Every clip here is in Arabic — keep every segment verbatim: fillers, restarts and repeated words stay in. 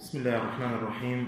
بسم الله الرحمن الرحيم.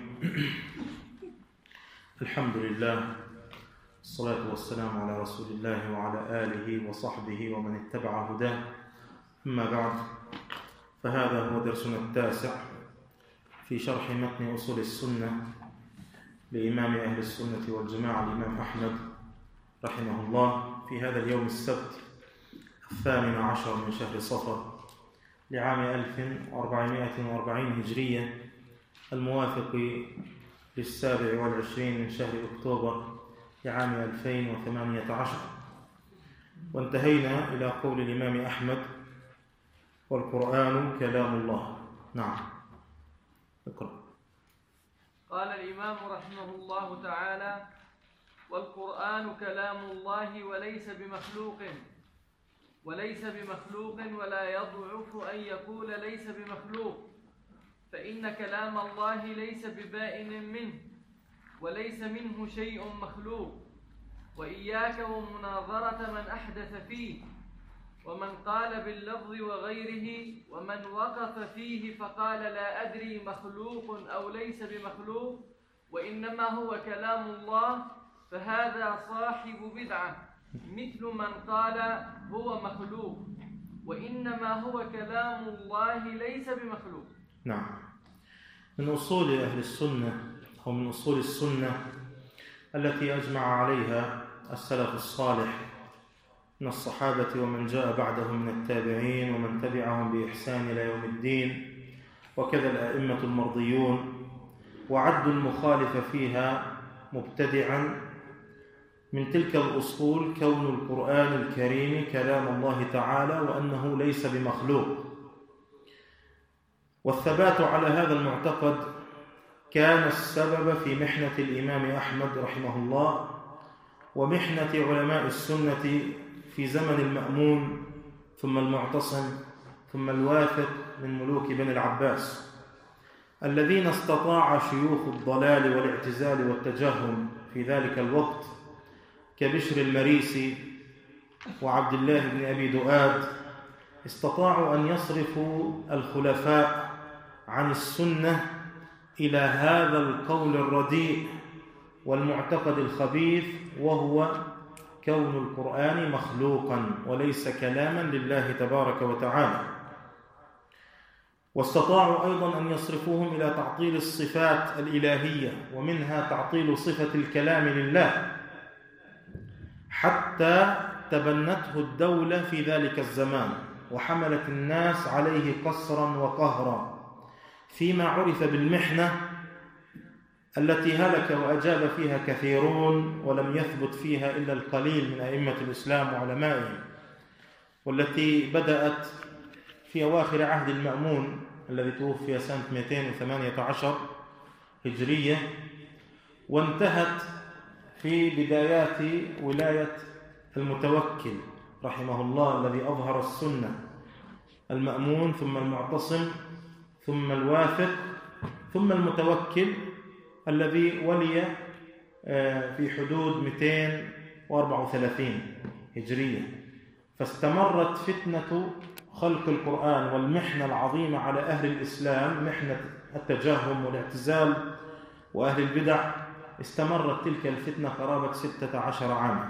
الحمد لله، الصلاة والسلام على رسول الله وعلى آله وصحبه ومن اتبع هداه. أما بعد، فهذا هو درسنا التاسع في شرح متن أصول السنة لإمام أهل السنة والجماعة الإمام أحمد رحمه الله، في هذا اليوم السبت الثامن عشر من شهر صفر لعام ألف وأربعمائة وأربعين هجرية، الموافق للسابع والعشرين من شهر أكتوبر لعام ألفين وثمانية عشر. وانتهينا إلى قول الإمام أحمد: والقرآن كلام الله. نعم، اقرأ. قال الإمام رحمه الله تعالى: والقرآن كلام الله وليس بمخلوق وليس بمخلوق ولا يضعف أن يقول ليس بمخلوق، فإن كلام الله ليس ببائن منه وليس منه شيء مخلوق. وإياك ومناظرة من أحدث فيه، ومن قال باللفظ وغيره، ومن وقف فيه فقال لا أدري مخلوق أو ليس بمخلوق وإنما هو كلام الله، فهذا صاحب بدعة، مثل من قال هو مخلوق وإنما هو كلام الله ليس بمخلوق. نعم، من أصول أهل السنة أو من أصول السنة التي أجمع عليها السلف الصالح من الصحابة ومن جاء بعدهم من التابعين ومن تبعهم بإحسان إلى يوم الدين، وكذا الأئمة المرضيون، وعد المخالف فيها مبتدعا. من تلك الأصول كون القرآن الكريم كلام الله تعالى وأنه ليس بمخلوق. والثبات على هذا المعتقد كان السبب في محنة الإمام أحمد رحمه الله ومحنة علماء السنة في زمن المأمون ثم المعتصم ثم الواثق من ملوك بني العباس، الذين استطاع شيوخ الضلال والاعتزال والتجهم في ذلك الوقت كبشر المريسي وعبد الله بن أبي دؤاد، استطاعوا أن يصرفوا الخلفاء عن السنة إلى هذا القول الرديء والمعتقد الخبيث، وهو كون القرآن مخلوقا وليس كلاما لله تبارك وتعالى. واستطاعوا أيضا أن يصرفوهم إلى تعطيل الصفات الإلهية، ومنها تعطيل صفة الكلام لله، حتى تبنته الدولة في ذلك الزمان وحملت الناس عليه قسرا وقهرا، فيما عرف بالمحنة التي هلك وأجاب فيها كثيرون ولم يثبت فيها إلا القليل من أئمة الإسلام وعلمائهم، والتي بدأت في أواخر عهد المأمون الذي توفي سنة مئتين وثمانية عشر هجرية، وانتهت في بدايات ولاية المتوكل رحمه الله الذي أظهر السنة، المأمون ثم المعتصم ثم الواثق ثم المتوكل الذي ولي في حدود مئتين وأربعة وثلاثين هجرية. فاستمرت فتنة خلق القرآن والمحنة العظيمة على أهل الإسلام، محنة التجهم والاعتزال وأهل البدع، استمرت تلك الفتنة قرابة ستة عشر عاما.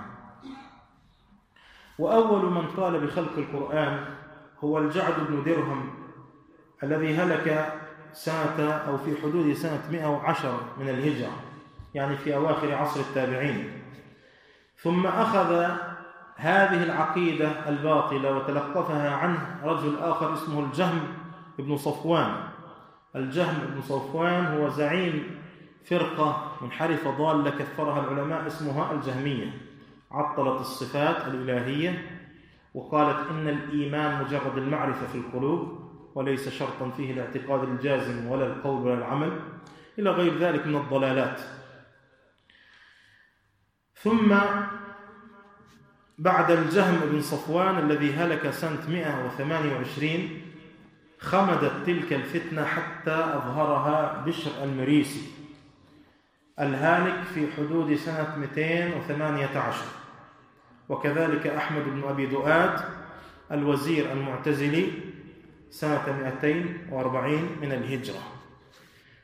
وأول من قال بخلق القرآن هو الجعد بن درهم الذي هلك سنة أو في حدود سنة مئة وعشرة من الهجرة، يعني في أواخر عصر التابعين. ثم أخذ هذه العقيدة الباطلة وتلقفها عنه رجل آخر اسمه الجهم بن صفوان. الجهم بن صفوان هو زعيم فرقة منحرفة ضالة كفرها العلماء اسمها الجهمية، عطلت الصفات الإلهية وقالت إن الإيمان مجرد المعرفة في القلوب وليس شرطا فيه الاعتقاد الجازم ولا القول ولا العمل، إلى غير ذلك من الضلالات. ثم بعد الجهم بن صفوان الذي هلك سنة مئة وثمانية وعشرين خمدت تلك الفتنة حتى أظهرها بشر المريسي الهالك في حدود سنة مئتين وثمانية عشر، وكذلك أحمد بن أبي دؤاد الوزير المعتزلي سنة مئتين وأربعين من الهجرة.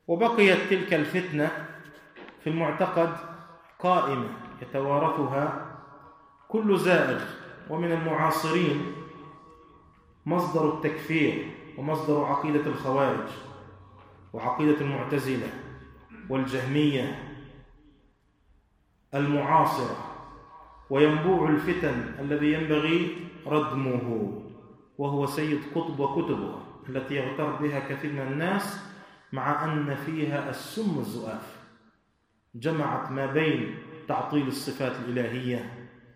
وبقيت تلك الفتنة في المعتقد قائمة يتوارثها كل زائغ، ومن المعاصرين مصدر التكفير ومصدر عقيدة الخوارج وعقيدة المعتزلة والجهمية المعاصرة، وينبوع الفتن الذي ينبغي ردمه، وهو سيد قطب وكتبه التي يغتر بها كثير من الناس، مع أن فيها السم الزؤاف، جمعت ما بين تعطيل الصفات الإلهية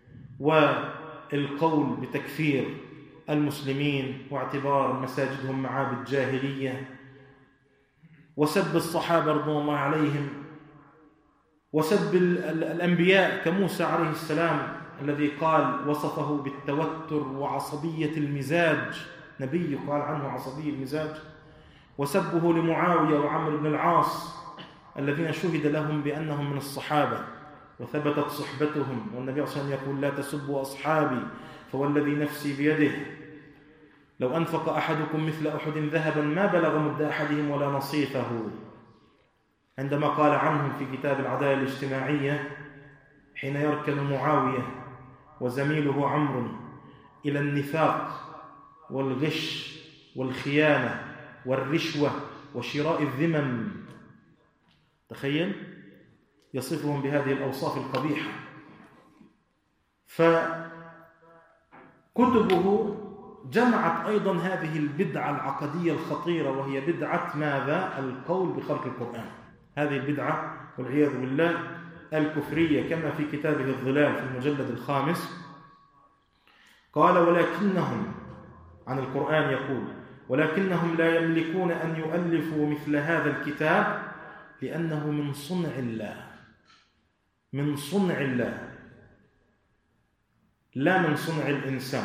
والقول بتكفير المسلمين واعتبار مساجدهم معابد جاهلية، وسب الصحابة رضوان الله عليهم، وسب الأنبياء كموسى عليه السلام الذي قال وصفه بالتوتر وعصبية المزاج، نبي قال عنه عصبي المزاج، وسبه لمعاوية وعمرو بن العاص الذين شهد لهم بأنهم من الصحابة وثبتت صحبتهم، والنبي صلى الله عليه وسلم يقول لا تسبوا أصحابي فوالذي نفسي بيده لو أنفق أحدكم مثل أحد ذهبا ما بلغ مد أحدهم ولا نصيفه، عندما قال عنهم في كتاب العدالة الاجتماعية حين يركن معاوية وزميله عمرو إلى النفاق والغش والخيانة والرشوة وشراء الذمم، تخيل، يصفهم بهذه الأوصاف القبيحة. فكتبه جمعت أيضا هذه البدعة العقدية الخطيرة، وهي بدعة ماذا؟ القول بخلق القرآن، هذه البدعة والعياذ بالله الكفرية، كما في كتابه الظلال في المجلد الخامس قال ولكنهم عن القرآن يقول ولكنهم لا يملكون أن يؤلفوا مثل هذا الكتاب لأنه من صنع الله، من صنع الله لا من صنع الإنسان.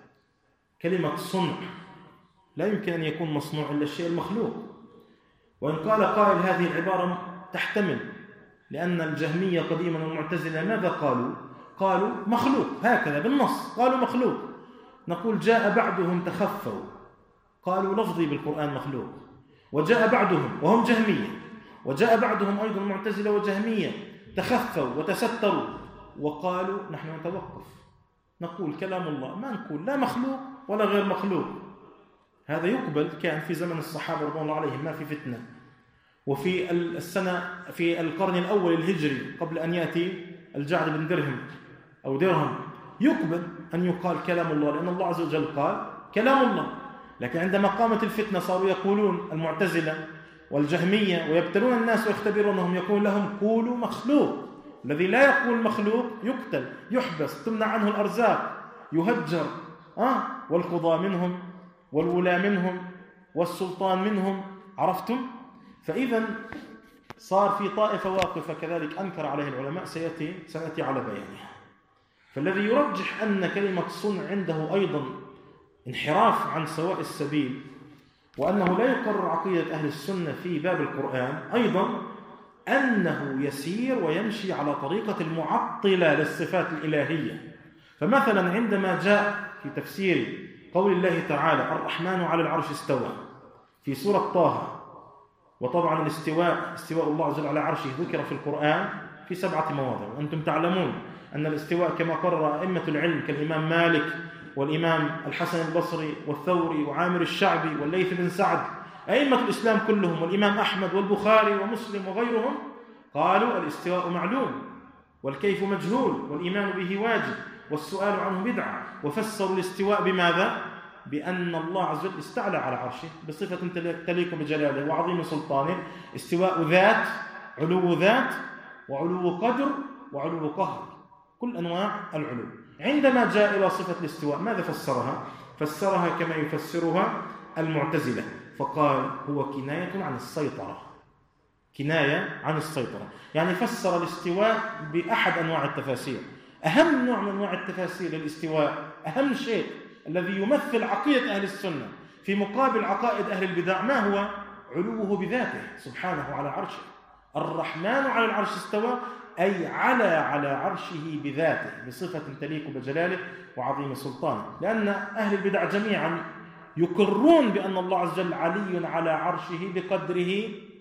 كلمة صنع لا يمكن أن يكون مصنوع إلا الشيء المخلوق، وإن قال قائل هذه العبارة تحتمل، لأن الجهمية قديما والمعتزلة ماذا قالوا؟ قالوا مخلوق، هكذا بالنص قالوا مخلوق، نقول جاء بعدهم تخفوا قالوا لفظي بالقرآن مخلوق، وجاء بعدهم وهم جهمية، وجاء بعدهم أيضا معتزلة وجهمية تخفوا وتستروا وقالوا نحن نتوقف نقول كلام الله، ما نقول لا مخلوق ولا غير مخلوق. هذا يقبل، كان في زمن الصحابة رضوان الله عليهم ما في فتنة، وفي السنة في القرن الأول الهجري قبل أن يأتي الجعد بن درهم أو درهم يقبل أن يقال كلام الله، لأن الله عز وجل قال كلام الله. لكن عندما قامت الفتنة صاروا يقولون المعتزلة والجهمية ويبتلون الناس ويختبرونهم، يقول لهم قولوا مخلوق، الذي لا يقول مخلوق يقتل يحبس تمنع عنه الأرزاق يهجر، آه والقضاء منهم والولاة منهم والسلطان منهم، عرفتم؟ فإذا صار في طائفة واقفة كذلك أنكر عليه العلماء، سيأتي سنأتي على بيانها. فالذي يرجح أن كلمة صنع عنده أيضا انحراف عن سواء السبيل، وأنه لا يقرر عقيدة أهل السنة في باب القرآن، أيضا أنه يسير ويمشي على طريقة المعطلة للصفات الإلهية. فمثلا عندما جاء في تفسير قول الله تعالى الرحمن على العرش استوى في سورة طه، وطبعا الاستواء استواء الله عز وجل على عرشه ذكر في القرآن في سبعة مواضع، وأنتم تعلمون أن الاستواء كما قرر أئمة العلم كالإمام مالك والإمام الحسن البصري والثوري وعامر الشعبي والليث بن سعد، أئمة الإسلام كلهم، والإمام أحمد والبخاري ومسلم وغيرهم، قالوا الاستواء معلوم والكيف مجهول والإيمان به واجب والسؤال عنه بدعة، وفسروا الاستواء بماذا؟ بأن الله عز وجل استعلى على عرشه بصفة تليق بجلاله وعظيم سلطانه، استواء ذات، علو ذات، وعلو قدر، وعلو قهر، كل أنواع العلو. عندما جاء إلى صفة الاستواء ماذا فسرها؟ فسرها كما يفسرها المعتزلة، فقال هو كناية عن السيطرة، كناية عن السيطرة، يعني فسر الاستواء بأحد أنواع التفاسير. أهم نوع من أنواع التفاسير للاستواء، أهم شيء الذي يمثل عقيدة أهل السنة في مقابل عقائد أهل البدع، ما هو؟ علوه بذاته سبحانه على عرشه. الرحمن على العرش استوى، أي على على عرشه بذاته بصفة تليق بجلاله وعظيم سلطانه، لأن أهل البدع جميعا يقرون بأن الله عز وجل علي على عرشه بقدره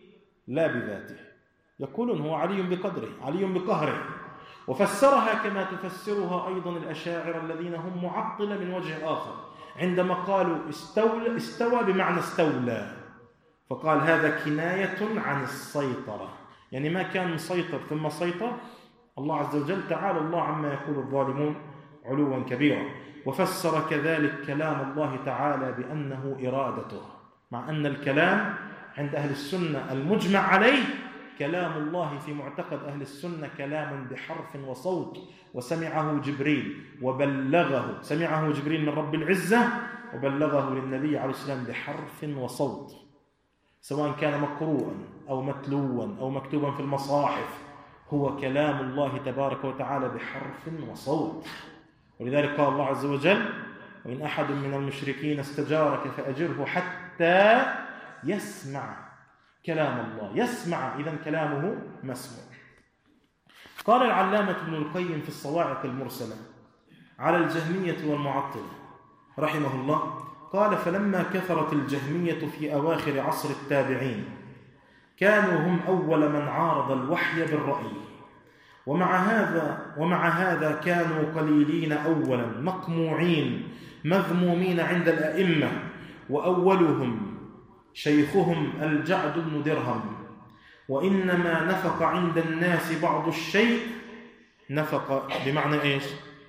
لا بذاته، يقولون هو علي بقدره، علي بقهره. وفسرها كما تفسرها أيضا الأشاعرة الذين هم معطلة من وجه آخر، عندما قالوا استولى استوى بمعنى استولى، فقال هذا كناية عن السيطرة، يعني ما كان مسيطر ثم سيطر. الله عز وجل تعالى الله عما يقول الظالمون علوا كبيرا. وفسر كذلك كلام الله تعالى بأنه إرادته، مع أن الكلام عند أهل السنة المجمع عليه كلام الله في معتقد أهل السنة كلام بحرف وصوت، وسمعه جبريل وبلغه، سمعه جبريل من رب العزة وبلغه للنبي عليه السلام بحرف وصوت، سواء كان مقروءا أو متلوا أو مكتوبا في المصاحف، هو كلام الله تبارك وتعالى بحرف وصوت. ولذلك قال الله عز وجل وإن أحد من المشركين استجارك فأجره حتى يسمع كلام الله، يسمع، إذن كلامه مسموع. قال العلامة ابن القيم في الصواعق المرسلة على الجهمية والمعطلة رحمه الله، قال فلما كثرت الجهمية في أواخر عصر التابعين كانوا هم أول من عارض الوحي بالرأي، ومع هذا ومع هذا كانوا قليلين أولا، مقموعين مذمومين عند الأئمة، وأولهم شيخهم الجعد بن درهم. وإنما نفق عند الناس بعض الشيء، نفق بمعنى إيش؟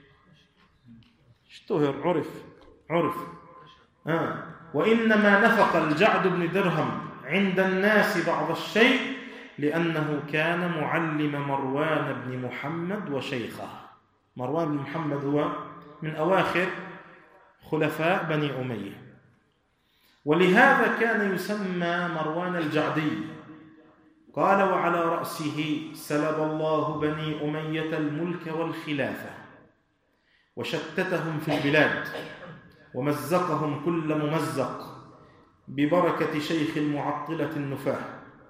اشتهر، عرف عرف آه. وإنما نفق الجعد بن درهم عند الناس بعض الشيء لأنه كان معلم مروان بن محمد وشيخه. مروان بن محمد هو من أواخر خلفاء بني أمية، ولهذا كان يسمى مروان الجعدي. قال وعلى رأسه سلب الله بني أمية الملك والخلافة، وشتتهم في البلاد، ومزقهم كل ممزق ببركة شيخ المعطلة النفاه.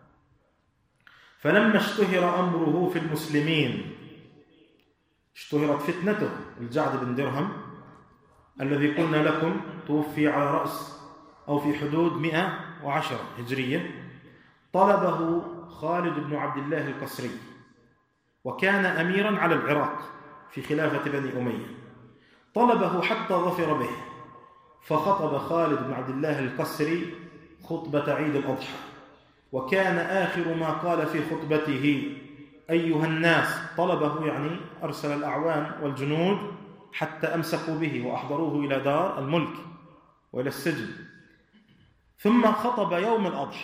فلما اشتهر أمره في المسلمين، اشتهرت فتنته، الجعد بن درهم الذي قلنا لكم توفي على رأس أو في حدود مئة وعشرة هجرية، طلبه خالد بن عبد الله القسري، وكان أميرا على العراق في خلافة بني أمية، طلبه حتى ظفر به، فخطب خالد بن عبد الله القسري خطبة عيد الأضحى، وكان آخر ما قال في خطبته أيها الناس، طلبه يعني أرسل الأعوان والجنود حتى أمسكوا به وأحضروه إلى دار الملك وإلى السجن، ثم خطب يوم الأضحى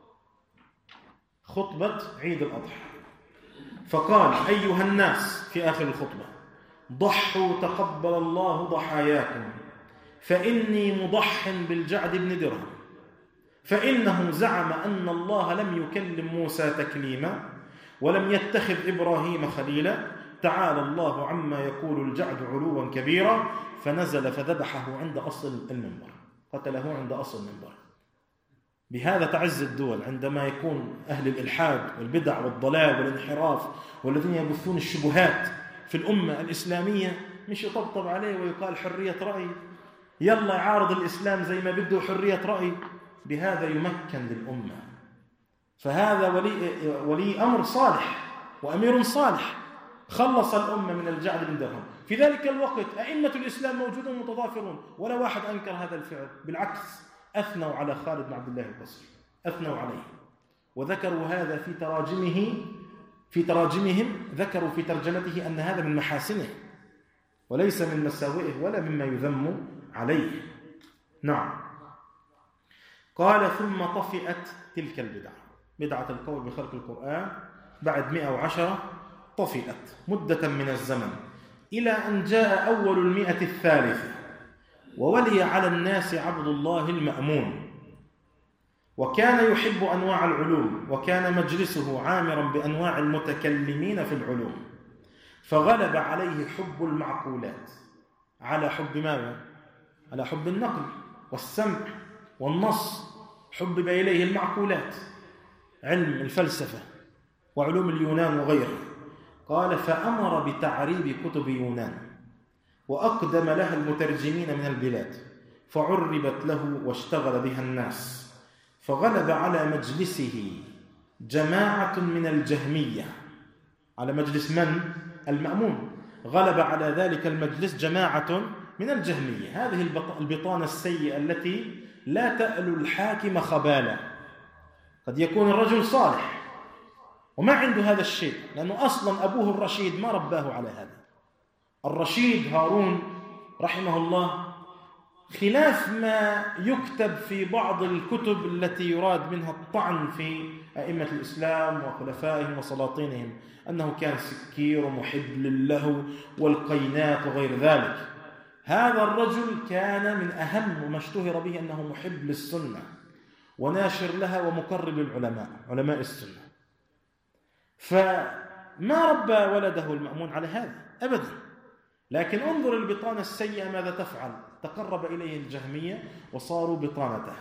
خطبة عيد الأضحى، فقال أيها الناس في آخر الخطبة ضحوا تقبل الله ضحاياكم، فإني مضح بالجعد بن درهم، فإنه زعم أن الله لم يكلم موسى تكليما ولم يتخذ إبراهيم خليلا، تعالى الله عما يقول الجعد علوا كبيرا، فنزل فذبحه عند أصل المنبر، قتله عند أصل المنبر. بهذا تعز الدول، عندما يكون أهل الإلحاد والبدع والضلال والانحراف والذين يبثون الشبهات في الأمة الإسلامية، مش يطبطب عليه ويقال حرية رأي، يلا يعارض الإسلام زي ما بده حرية رأي، بهذا يمكن للأمة. فهذا ولي, ولي أمر صالح وأمير صالح خلص الأمة من الجعد بن درهم. في ذلك الوقت أئمة الإسلام موجودون متضافرون، ولا واحد أنكر هذا الفعل، بالعكس أثنوا على خالد بن عبد الله القسري، أثنوا عليه، وذكروا هذا في تراجمه في تراجمهم ذكروا في ترجمته أن هذا من محاسنه وليس من مساوئه ولا مما يذم عليه. نعم. قال ثم طفئت تلك البدعة، بدعة القول بخلق القرآن، بعد مئة وعشرة طفئت مدة من الزمن، إلى أن جاء أول المئة الثالثة، وولي على الناس عبد الله المأمون، وكان يحب أنواع العلوم، وكان مجلسه عامرا بأنواع المتكلمين في العلوم، فغلب عليه حب المعقولات على حب ماذا؟ على حب النقل والسمع والنص، حبب إليه المعقولات، علم الفلسفة وعلوم اليونان وغيرها. قال فأمر بتعريب كتب يونان، وأقدم لها المترجمين من البلاد، فعربت له واشتغل بها الناس، فغلب على مجلسه جماعة من الجهمية على مجلس من؟ المأمون. غلب على ذلك المجلس جماعة من الجهمية. هذه البطانة السيئة التي لا تألو الحاكم خبالا. قد يكون الرجل صالح وما عنده هذا الشيء، لأنه أصلا أبوه الرشيد ما رباه على هذا. الرشيد هارون رحمه الله، خلاف ما يكتب في بعض الكتب التي يراد منها الطعن في أئمة الإسلام وخلفائهم وسلاطينهم، أنه كان سكير ومحب للهو والقينات وغير ذلك. هذا الرجل كان من أهم ما اشتهر به أنه محب للسنة وناشر لها ومقرب للعلماء، علماء السنة. فما ربى ولده المأمون على هذا أبدا. لكن انظر البطانة السيئة ماذا تفعل. تقرب إليه الجهمية وصاروا بطانته،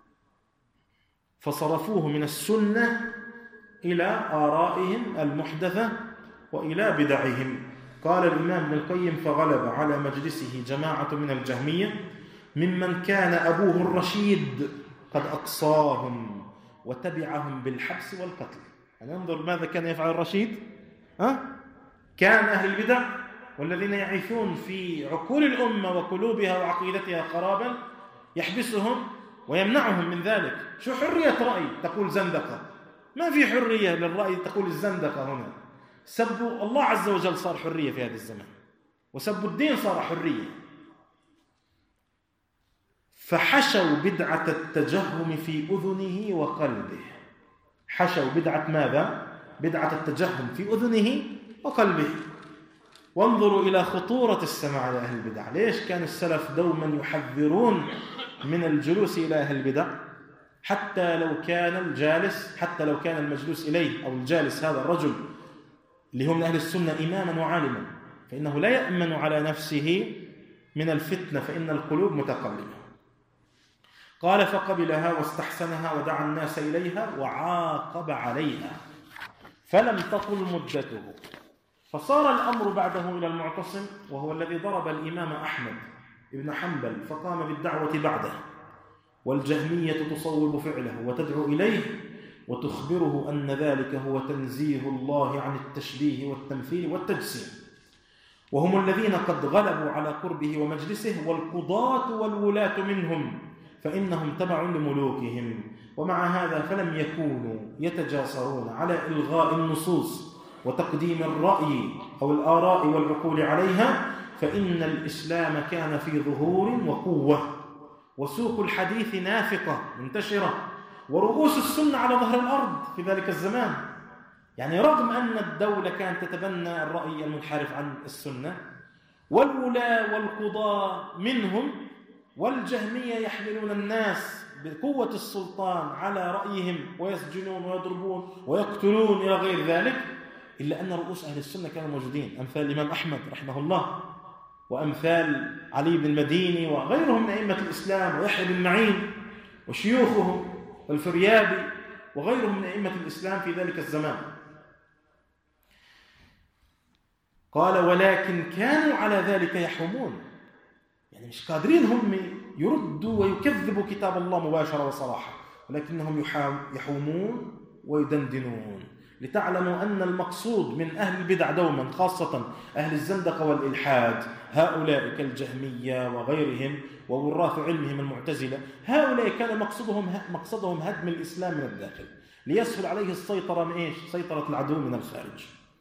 فصرفوه من السنة إلى آرائهم المحدثة وإلى بدعهم. قال الإمام ابن القيم: فغلب على مجلسه جماعة من الجهمية ممن كان أبوه الرشيد قد أقصاهم وتبعهم بالحبس والقتل. يعني انظر ماذا كان يفعل الرشيد. أه؟ كان أهل البدع والذين يعيثون في عقول الأمة وقلوبها وعقيدتها خرابا يحبسهم ويمنعهم من ذلك. شو حرية رأي تقول زندقة؟ ما في حرية للرأي تقول الزندقة. هنا سب الله عز وجل صار حرية في هذا الزمان، وسب الدين صار حرية. فحشوا بدعة التجهم في أذنه وقلبه. حشوا بدعة ماذا؟ بدعة التجهم في أذنه وقلبه. وانظروا إلى خطورة السماع لأهل البدع. ليش كان السلف دوما يحذرون من الجلوس إلى أهل البدع؟ حتى لو كان الجالس حتى لو كان المجلوس إليه أو الجالس هذا الرجل اللي هو من أهل السنة إماما وعالما، فإنه لا يأمن على نفسه من الفتنة، فإن القلوب متقلبة. قال: فقبلها واستحسنها ودعا الناس إليها وعاقب عليها فلم تطل مدته. فصار الأمر بعده إلى المعتصم، وهو الذي ضرب الإمام أحمد بن حنبل فقام بالدعوة بعده، والجهمية تصوب فعله وتدعو إليه وتخبره أن ذلك هو تنزيه الله عن التشبيه والتمثيل والتجسيم، وهم الذين قد غلبوا على قربه ومجلسه، والقضاة والولاة منهم فإنهم تبع لملوكهم. ومع هذا فلم يكونوا يتجاسرون على إلغاء النصوص وتقديم الرأي أو الآراء والعقول عليها، فإن الإسلام كان في ظهور وقوة، وسوق الحديث نافقة منتشرة، ورؤوس السنة على ظهر الأرض في ذلك الزمان. يعني رغم أن الدولة كانت تتبنى الرأي المنحرف عن السنة، والولاة والقضاة منهم، والجهمية يحملون الناس بقوة السلطان على رأيهم ويسجنون ويضربون ويقتلون إلى غير ذلك، إلا أن رؤوس أهل السنة كانوا موجودين، أمثال الإمام أحمد رحمه الله، وأمثال علي بن المديني وغيرهم من أئمة الإسلام، ويحيى بن معين وشيوخهم والفريابي وغيرهم من أئمة الإسلام في ذلك الزمان. قال: ولكن كانوا على ذلك يحومون، يعني مش قادرين هم يردوا ويكذبوا كتاب الله مباشرة وصراحة، ولكنهم يحومون ويدندنون، لتعلموا أن المقصود من أهل البدع دوما، خاصة أهل الزندقة والإلحاد، هؤلاء كالجهمية وغيرهم ووراث علمهم المعتزلة، هؤلاء كان مقصدهم مقصدهم هدم الإسلام من الداخل، ليسهل عليه السيطرة من إيش؟ سيطرة العدو من الخارج.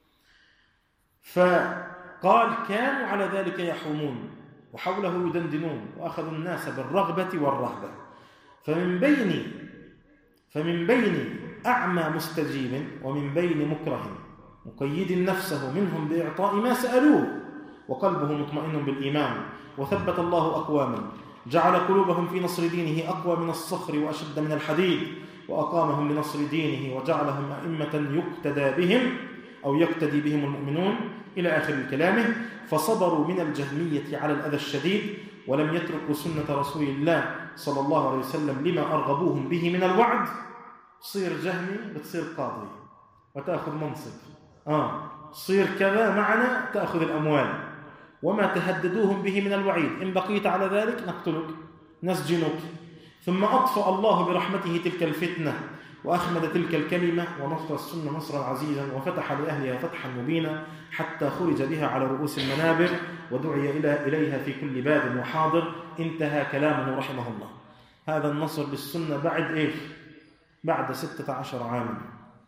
فقال: كانوا على ذلك يحومون وحوله يدندنون، وأخذوا الناس بالرغبة والرهبة، فمن بين فمن بين أعمى مستجيب ومن بين مكره مقيد نفسه منهم بإعطاء ما سألوه وقلبه مطمئن بالإيمان، وثبت الله أقواما جعل قلوبهم في نصر دينه أقوى من الصخر وأشد من الحديد، وأقامهم لنصر دينه وجعلهم أئمة يقتدى بهم أو يقتدي بهم المؤمنون، إلى آخر كلامه. فصبروا من الجهمية على الأذى الشديد، ولم يتركوا سنة رسول الله صلى الله عليه وسلم لما أرغبوهم به من الوعد. صير جهمي بتصير قاضي وتأخذ منصب، آه صير كذا معنا تأخذ الأموال، وما تهددوهم به من الوعيد: إن بقيت على ذلك نقتلك نسجنك. ثم أطفأ الله برحمته تلك الفتنة وأخمد تلك الكلمة ونصر السنة نصرا عزيزا وفتح لأهلها فتحا مبينا حتى خرج بها على رؤوس المنابر ودعي إليها في كل باب وحاضر. انتهى كلامه رحمه الله. هذا النصر للسنة بعد إيش؟ بعد ستة عشر عاما.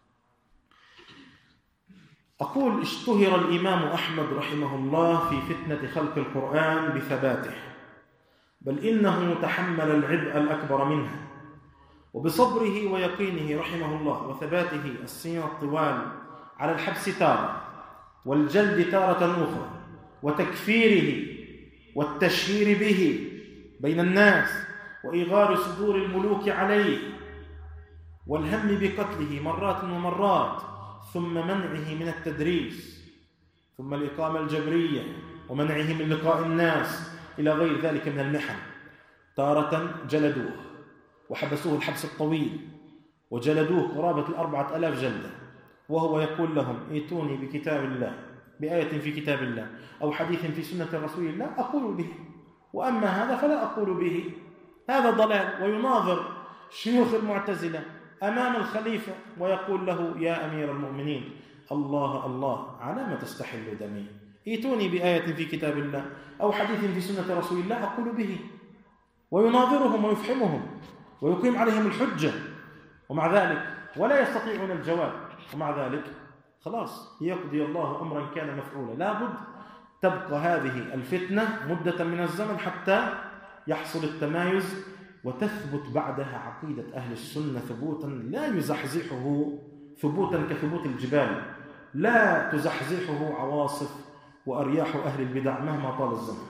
أقول اشتهر الإمام أحمد رحمه الله في فتنة خلق القرآن بثباته، بل إنه تحمل العبء الأكبر منها، وبصبره ويقينه رحمه الله وثباته السنين الطوال على الحبس تارة والجلد تارة أخرى وتكفيره والتشهير به بين الناس وإغار صدور الملوك عليه والهم بقتله مرات ومرات، ثم منعه من التدريس، ثم الإقامة الجبرية ومنعه من لقاء الناس إلى غير ذلك من المحن. تارة جلدوه وحبسوه الحبس الطويل وجلدوه قرابة الأربعة ألاف جلدة، وهو يقول لهم ائتوني بكتاب الله، بآية في كتاب الله أو حديث في سنة رسول الله أقول به، وأما هذا فلا أقول به. هذا ضلال. ويناظر شيوخ المعتزلة أمام الخليفة ويقول له يا أمير المؤمنين الله الله على ما تستحل دمي، ائتوني بآية في كتاب الله أو حديث في سنة رسول الله أقول به. ويناظرهم ويفحمهم ويقيم عليهم الحجة، ومع ذلك ولا يستطيعون الجواب، ومع ذلك خلاص يقضي الله أمرا كان مفعولا. لابد تبقى هذه الفتنة مدة من الزمن حتى يحصل التمايز وتثبت بعدها عقيدة أهل السنة ثبوتا لا يزحزحه، ثبوتا كثبوت الجبال لا تزحزحه عواصف وأرياح أهل البدع مهما طال الزمن.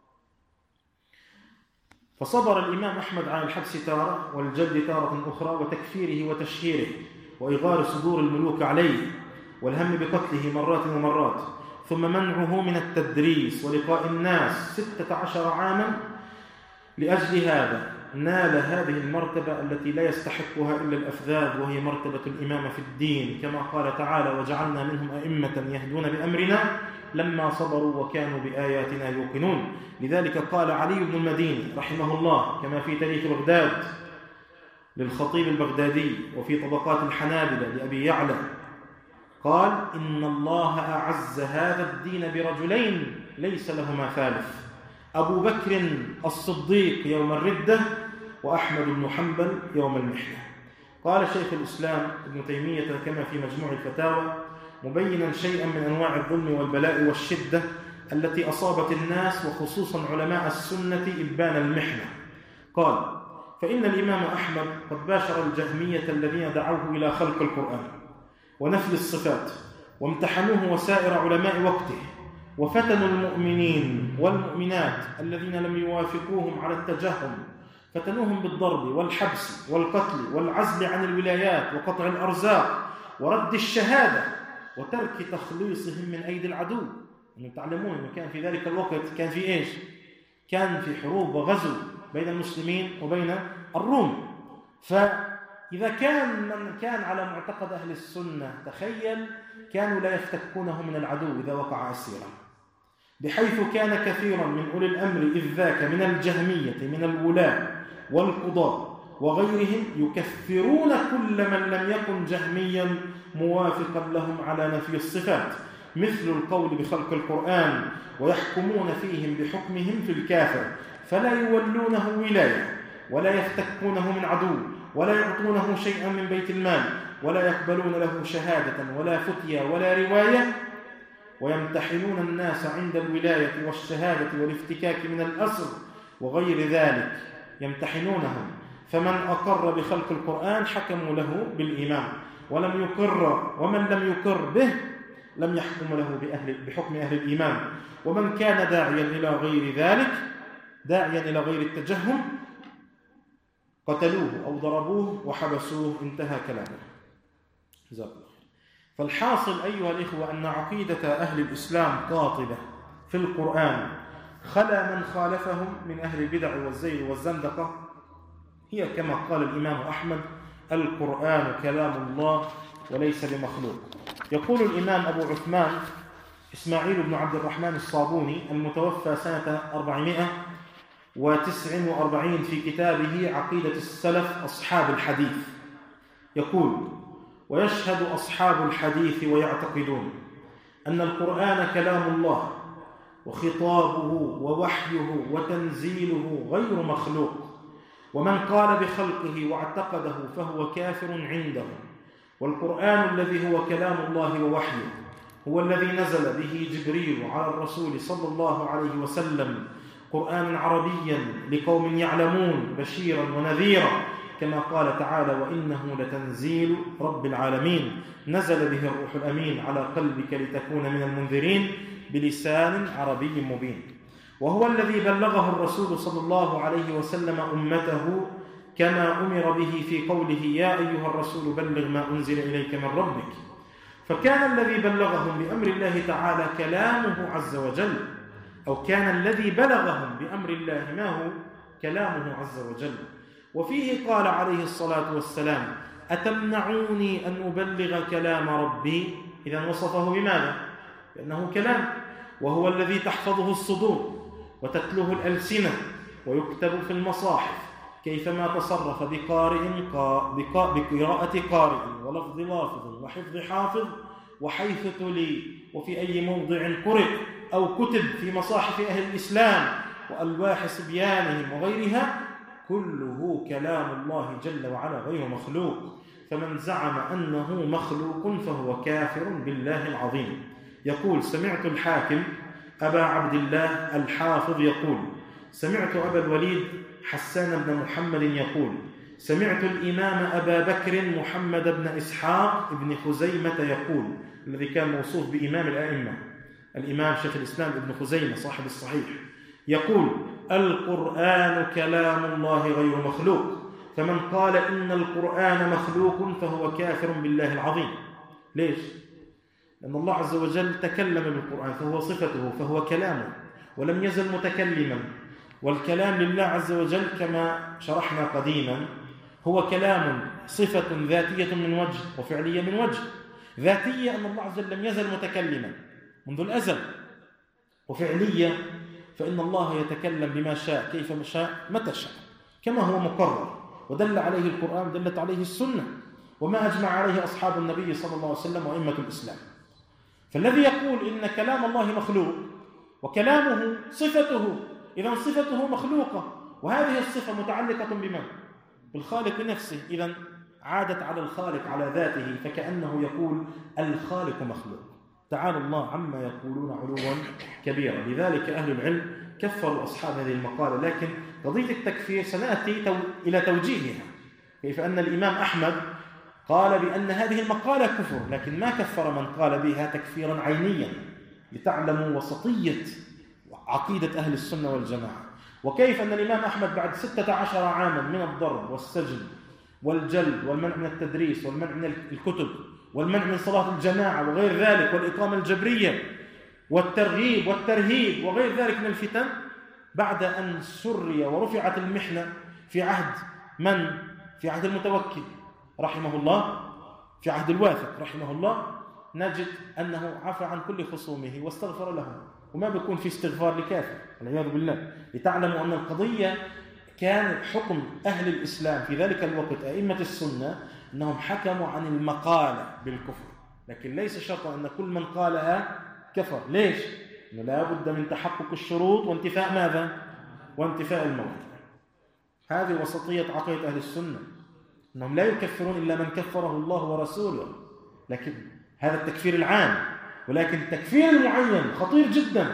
فصبر الإمام أحمد على الحبس تارة والجلد تارة أخرى وتكفيره وتشهيره وإغار صدور الملوك عليه والهم بقتله مرات ومرات، ثم منعه من التدريس ولقاء الناس ستة عشر عاما. لأجل هذا نال هذه المرتبة التي لا يستحقها إلا الأفذاذ، وهي مرتبة الإمامة في الدين، كما قال تعالى وجعلنا منهم أئمة يهدون بأمرنا لما صبروا وكانوا بآياتنا يوقنون. لذلك قال علي بن المديني رحمه الله كما في تاريخ بغداد للخطيب البغدادي وفي طبقات الحنابلة لأبي يعلى، قال إن الله أعز هذا الدين برجلين ليس لهما ثالث، أبو بكر الصديق يوم الردة وأحمد بن حنبل يوم المحنة. قال شيخ الإسلام ابن تيمية كما في مجموع الفتاوى مبينا شيئا من أنواع الظلم والبلاء والشدة التي أصابت الناس وخصوصا علماء السنة إبان المحنة، قال فإن الإمام أحمد قد باشر الجهمية الذين دعوه إلى خلق القرآن ونفي الصفات وامتحنوه وسائر علماء وقته، وفتنوا المؤمنين والمؤمنات الذين لم يوافقوهم على التجهم، فتنوهم بالضرب والحبس والقتل والعزل عن الولايات وقطع الأرزاق ورد الشهادة وترك تخليصهم من أيدي العدو. يعني تعلمون أنه كان في ذلك الوقت كان في إيش؟ كان في حروب وغزو بين المسلمين وبين الروم. فإذا كان من كان على معتقد أهل السنة تخيل كانوا لا يفتكونه من العدو إذا وقع أسيرا، بحيث كان كثيرا من أولي الأمر إذ ذاك من الجهمية من الولاة والقضاة وغيرهم يكفرون كل من لم يكن جهميا موافقا لهم على نفي الصفات، مثل القول بخلق القرآن، ويحكمون فيهم بحكمهم في الكافر، فلا يولونه ولاية ولا يفتكونه من عدو ولا يعطونه شيئا من بيت المال ولا يقبلون له شهادة ولا فتيا ولا رواية، ويمتحنون الناس عند الولاية والشهادة والافتكاك من الأسر وغير ذلك يمتحنونهم، فمن أقر بخلق القرآن حكموا له بالإيمان، ولم يقر ومن لم يقر به لم يحكم له بأهل بحكم أهل الإيمان، ومن كان داعيا إلى غير ذلك داعيا إلى غير التجهم قتلوه أو ضربوه وحبسوه. انتهى كلامه. جزاك الله. فالحاصل أيها الإخوة أن عقيدة أهل الإسلام قاطبة في القرآن، خلا من خالفهم من أهل البدع والزيغ والزندقة، هي كما قال الإمام أحمد القرآن كلام الله وليس بمخلوق. يقول الإمام أبو عثمان إسماعيل بن عبد الرحمن الصابوني المتوفى سنة أربعمائة وتسعة وأربعين في كتابه عقيدة السلف أصحاب الحديث، يقول: ويشهد أصحاب الحديث ويعتقدون أن القرآن كلام الله وخطابه ووحيه وتنزيله غير مخلوق، ومن قال بخلقه واعتقده فهو كافر عنده. والقرآن الذي هو كلام الله ووحيه هو الذي نزل به جبريل على الرسول صلى الله عليه وسلم قرآنا عربيا لقوم يعلمون بشيرا ونذيرا، كما قال تعالى: وإنه لتنزيل رب العالمين نزل به الروح الأمين على قلبك لتكون من المنذرين بلسان عربي مبين. وهو الذي بلغه الرسول صلى الله عليه وسلم أمته كما أمر به في قوله: يا أيها الرسول بلغ ما أنزل إليك من ربك. فكان الذي بلغهم بأمر الله تعالى كلامه عز وجل، أو كان الذي بلغهم بأمر الله ما هو كلامه عز وجل. وفيه قال عليه الصلاة والسلام: أتمنعوني أن أبلغ كلام ربي؟ إذن وصفه بماذا؟ لأنه كلام، وهو الذي تحفظه الصدور وتتلوه الألسنة ويكتب في المصاحف كيفما تصرف بقارئ بقراءة قارئ ولفظ لافظ وحفظ حافظ وحيث تلي وفي أي موضع قرئ أو كتب في مصاحف أهل الإسلام وألواح صبيانهم وغيرها، كله كلام الله جل وعلا غير مخلوق. فمن زعم أنه مخلوق فهو كافر بالله العظيم. يقول: سمعت الحاكم أبا عبد الله الحافظ يقول: سمعت أبا الوليد حسان بن محمد يقول: سمعت الإمام أبا بكر محمد بن إسحاق بن خزيمة يقول، الذي كان موصوف بإمام الأئمة، الإمام شيخ الإسلام ابن خزيمة صاحب الصحيح، يقول: القرآن كلام الله غير مخلوق، فمن قال إن القرآن مخلوق فهو كافر بالله العظيم. ليش؟ لأن الله عز وجل تكلم بالقرآن فهو صفته فهو كلامه ولم يزل متكلما، والكلام لله عز وجل كما شرحنا قديما هو كلام صفة ذاتية من وجه وفعلية من وجه. ذاتية أن الله عز وجل لم يزل متكلما منذ الأزل، وفعلية فإن الله يتكلم بما شاء كيف شاء متى شاء كما هو مقرر، ودل عليه القرآن دلت عليه السنة وما أجمع عليه أصحاب النبي صلى الله عليه وسلم وأئمة الإسلام. فالذي يقول إن كلام الله مخلوق وكلامه صفته، إذن صفته مخلوقة، وهذه الصفة متعلقة بمن؟ بالخالق نفسه، إذن عادت على الخالق على ذاته، فكأنه يقول الخالق مخلوق. تعالى الله عما يقولون علوا كبيرا. لذلك أهل العلم كفروا أصحاب هذه المقالة، لكن قضية التكفير سنأتي تو... إلى توجيهها. كيف أن الإمام أحمد قال بأن هذه المقالة كفر، لكن ما كفر من قال بها تكفيرا عينيا، لتعلموا وسطية عقيدة أهل السنة والجماعة. وكيف أن الإمام أحمد بعد ستة عشر عاما من الضرب والسجن والجلد والمنع من التدريس والمنع من الكتب والمنع من صلاة الجماعة وغير ذلك والإقامة الجبرية والترغيب والترهيب وغير ذلك من الفتن، بعد أن سري ورفعت المحنة في عهد من؟ في عهد المتوكل رحمه الله، في عهد الواثق رحمه الله، نجد أنه عفى عن كل خصومه واستغفر لهم، وما بيكون في استغفار لكافر والعياذ بالله. لتعلموا أن القضية كان حكم أهل الإسلام في ذلك الوقت أئمة السنة أنهم حكموا عن المقالة بالكفر، لكن ليس شرطا أن كل من قالها كفر. ليش؟ أنه لا بد من تحقق الشروط وانتفاء ماذا؟ وانتفاء الموت. هذه وسطية عقيدة أهل السنة، أنهم لا يكفرون إلا من كفره الله ورسوله، لكن هذا التكفير العام، ولكن التكفير المعين خطير جدا،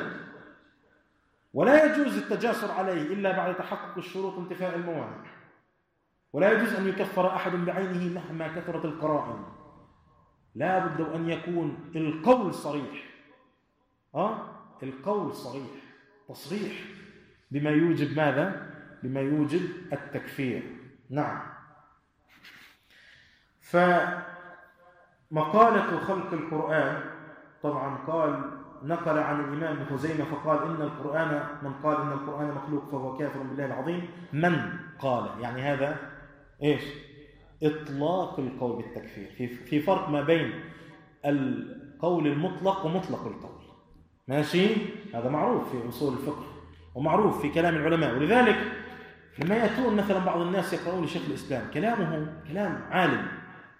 ولا يجوز التجاسر عليه إلا بعد تحقق الشروط وانتفاء الموانع، ولا يجوز أن يكفر أحد بعينه مهما كثرت القرائن. لا بد أن يكون القول صريح، آه القول صريح تصريح بما يوجب ماذا؟ بما يوجب التكفير. نعم. فمقالة خلق القرآن طبعا قال نقل عن الإمام ابن خزيمة فقال إن القرآن من قال إن القرآن مخلوق فهو كافر بالله العظيم. من قال يعني هذا إيش؟ إطلاق القول بالتكفير. في في فرق ما بين القول المطلق ومطلق القول، ماشي؟ هذا معروف في أصول الفقه ومعروف في كلام العلماء. ولذلك لما يأتون مثلا بعض الناس يقرؤون لشيخ الإسلام كلامه كلام عالم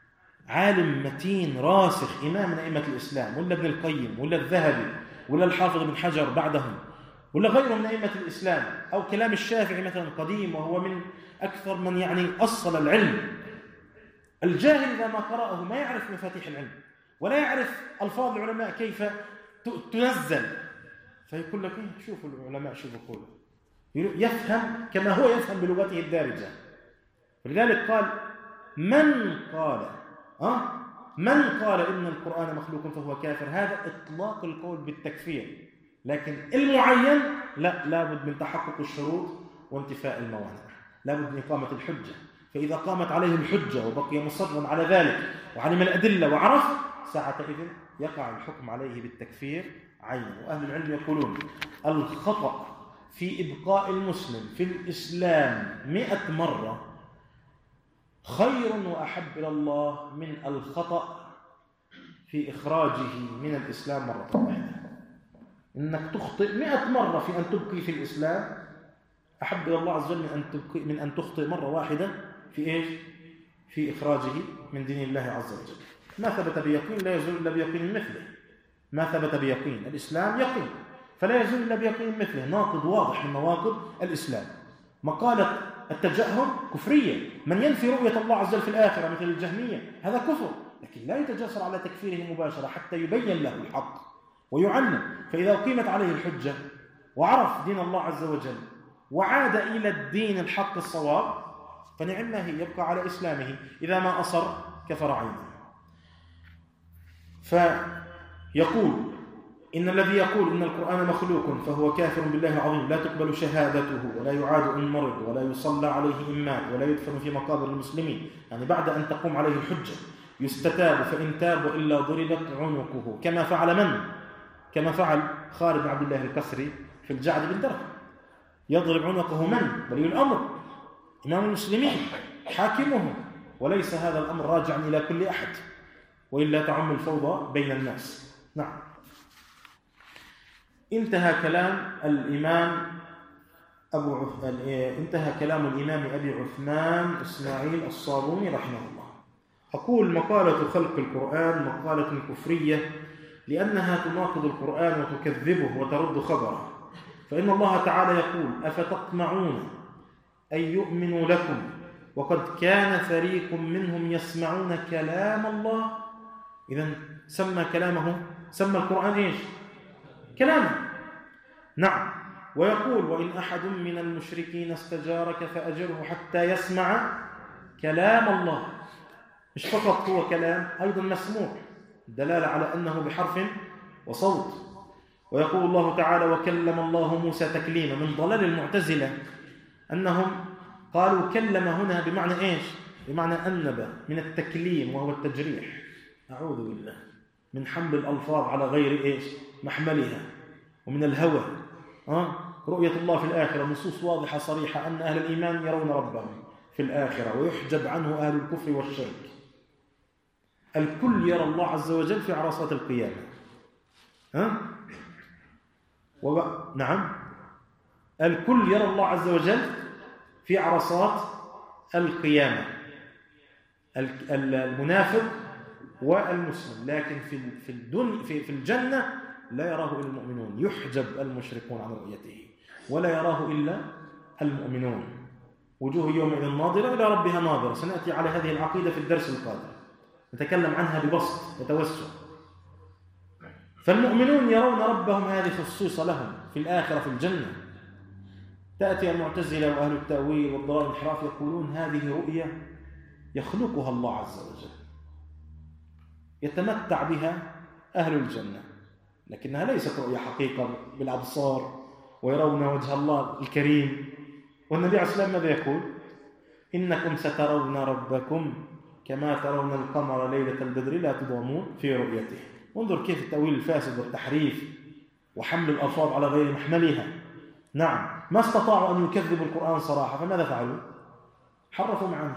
عالم متين راسخ، إمام من أئمة الإسلام، ولا ابن القيم ولا الذهبي ولا الحافظ بن حجر بعدهم ولا غيره من أئمة الإسلام، أو كلام الشافعي مثلا قديم وهو من أكثر من يعني أصل العلم، الجاهل إذا ما قرأه ما يعرف مفاتيح العلم ولا يعرف ألفاظ العلماء كيف تنزل، فيقول لك إيه شوفوا العلماء شو بيقولوا، يفهم كما هو يفهم بلغته الدارجة. ولذلك قال من قال أه؟ من قال إن القرآن مخلوق فهو كافر، هذا إطلاق القول بالتكفير، لكن المعين لا، لابد من تحقق الشروط وانتفاء الموانع، لابد من إقامة الحجة، فإذا قامت عليه الحجة وبقي مصرا على ذلك وعلم الأدلة وعرف، ساعتئذ يقع الحكم عليه بالتكفير عينه. وأهل العلم يقولون الخطأ في إبقاء المسلم في الإسلام مئة مرة خير وأحب إلى الله من الخطأ في إخراجه من الإسلام مرة واحدة. إنك تخطئ مئة مرة في أن تبقي في الإسلام أحب إلى الله عز وجل من أن تبقي من أن تخطئ مرة واحدة في إيش؟ في إخراجه من دين الله عز وجل. ما ثبت بيقين لا يزول إلا بيقين مثله. ما ثبت بيقين، الإسلام يقين فلا يزول إلا بيقين مثله، ناقض واضح من نواقض الإسلام. مقالة التجهم كفرية، من ينفي رؤية الله عز وجل في الآخرة مثل الجهمية هذا كفر، لكن لا يتجسر على تكفيره مباشرة حتى يبين له الحق ويعلم. فإذا أقيمت عليه الحجة وعرف دين الله عز وجل وعاد إلى الدين الحق الصواب فنعم ما هي، يبقى على إسلامه، إذا ما أصر كفر عينه. فيقول إن الذي يقول إن القرآن مخلوق فهو كافر بالله العظيم، لا تقبل شهادته ولا يعاد إن مرض ولا يصلى عليه إن مات ولا يدفن في مقابر المسلمين، يعني بعد أن تقوم عليه الحجة يستتاب، فإن تاب إلا ضربت عنقه، كما فعل من؟ كما فعل خالد بن عبد الله القسري في الجعد بن درهم، يضرب عنقه من؟ ولي الأمر، إمام المسلمين، حاكمهم، وليس هذا الأمر راجعا إلى كل أحد، وإلا تعم الفوضى بين الناس. نعم. انتهى كلام الإمام أبو عث... انتهى كلام الإمام أبي عثمان إسماعيل الصابوني رحمه الله. أقول مقالة خلق القرآن مقالة كفرية لأنها تناقض القرآن وتكذبه وترد خبره، فإن الله تعالى يقول أفتطمعون أن يؤمنوا لكم وقد كان فريق منهم يسمعون كلام الله. إذن سمى كلامه، سمى القرآن إيش؟ كلامه. نعم. ويقول وإن أحد من المشركين استجارك فأجره حتى يسمع كلام الله. مش فقط هو كلام، أيضا مسموع، دلالة على أنه بحرف وصوت. ويقول الله تعالى وكلم الله موسى تكليما. من ضلال المعتزلة أنهم قالوا كلم هنا بمعنى إيش؟ بمعنى أنب من التكليم وهو التجريح. أعوذ بالله من حمل الألفاظ على غير إيش؟ محملها، ومن الهوى. أه؟ رؤية الله في الآخرة نصوص واضحة صريحة أن أهل الإيمان يرون ربهم في الآخرة ويحجب عنه أهل الكفر والشرك. الكل يرى الله عز وجل في عرصات القيامة. ها؟ أه؟ وب... نعم، الكل يرى الله عز وجل في عرصات القيامة، المنافق والمسلم، لكن في في الدنيا في في الجنة لا يراه إلا المؤمنون، يحجب المشركون عن رؤيته ولا يراه إلا المؤمنون. وجوه يومئذ ناظرة إلى ربها ناظرة. سنأتي على هذه العقيدة في الدرس القادم، نتكلم عنها ببسط وتوسع. فالمؤمنون يرون ربهم، هذه خصوصة لهم في الآخرة في الجنة. تأتي المعتزلة وأهل التأويل والضلال والانحراف يقولون هذه رؤية يخلقها الله عز وجل يتمتع بها أهل الجنة، لكنها ليست رؤية حقيقة بالأبصار ويرون وجه الله الكريم. والنبي عليه الصلاة والسلام ماذا يقول؟ إنكم سترون ربكم كما ترون القمر ليلة البدر لا تضامون في رؤيته. انظر كيف التأويل الفاسد والتحريف وحمل الألفاظ على غير محملها. نعم، ما استطاعوا أن يكذبوا القرآن صراحة، فماذا فعلوا؟ حرفوا معانيه.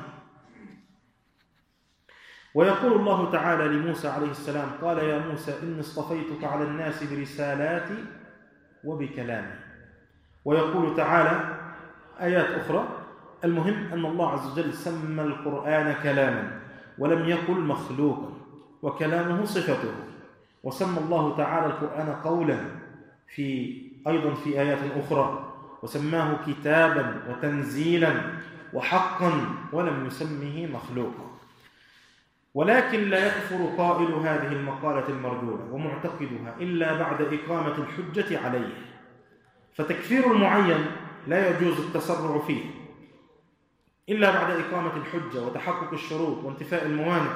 ويقول الله تعالى لموسى عليه السلام قال يا موسى إني اصطفيتك على الناس برسالاتي وبكلامي. ويقول تعالى آيات أخرى. المهم أن الله عز وجل سمى القرآن كلاما، ولم يقل مخلوقا، وكلامه صفته. وسمى الله تعالى القرآن قولا في أيضا في آيات أخرى، وسماه كتابا وتنزيلا وحقا، ولم يسمه مخلوقا. ولكن لا يكفر قائل هذه المقالة المردودة ومعتقدها إلا بعد إقامة الحجة عليه، فتكفير المعين لا يجوز التسرع فيه إلا بعد إقامة الحجة وتحقق الشروط وانتفاء الموانع.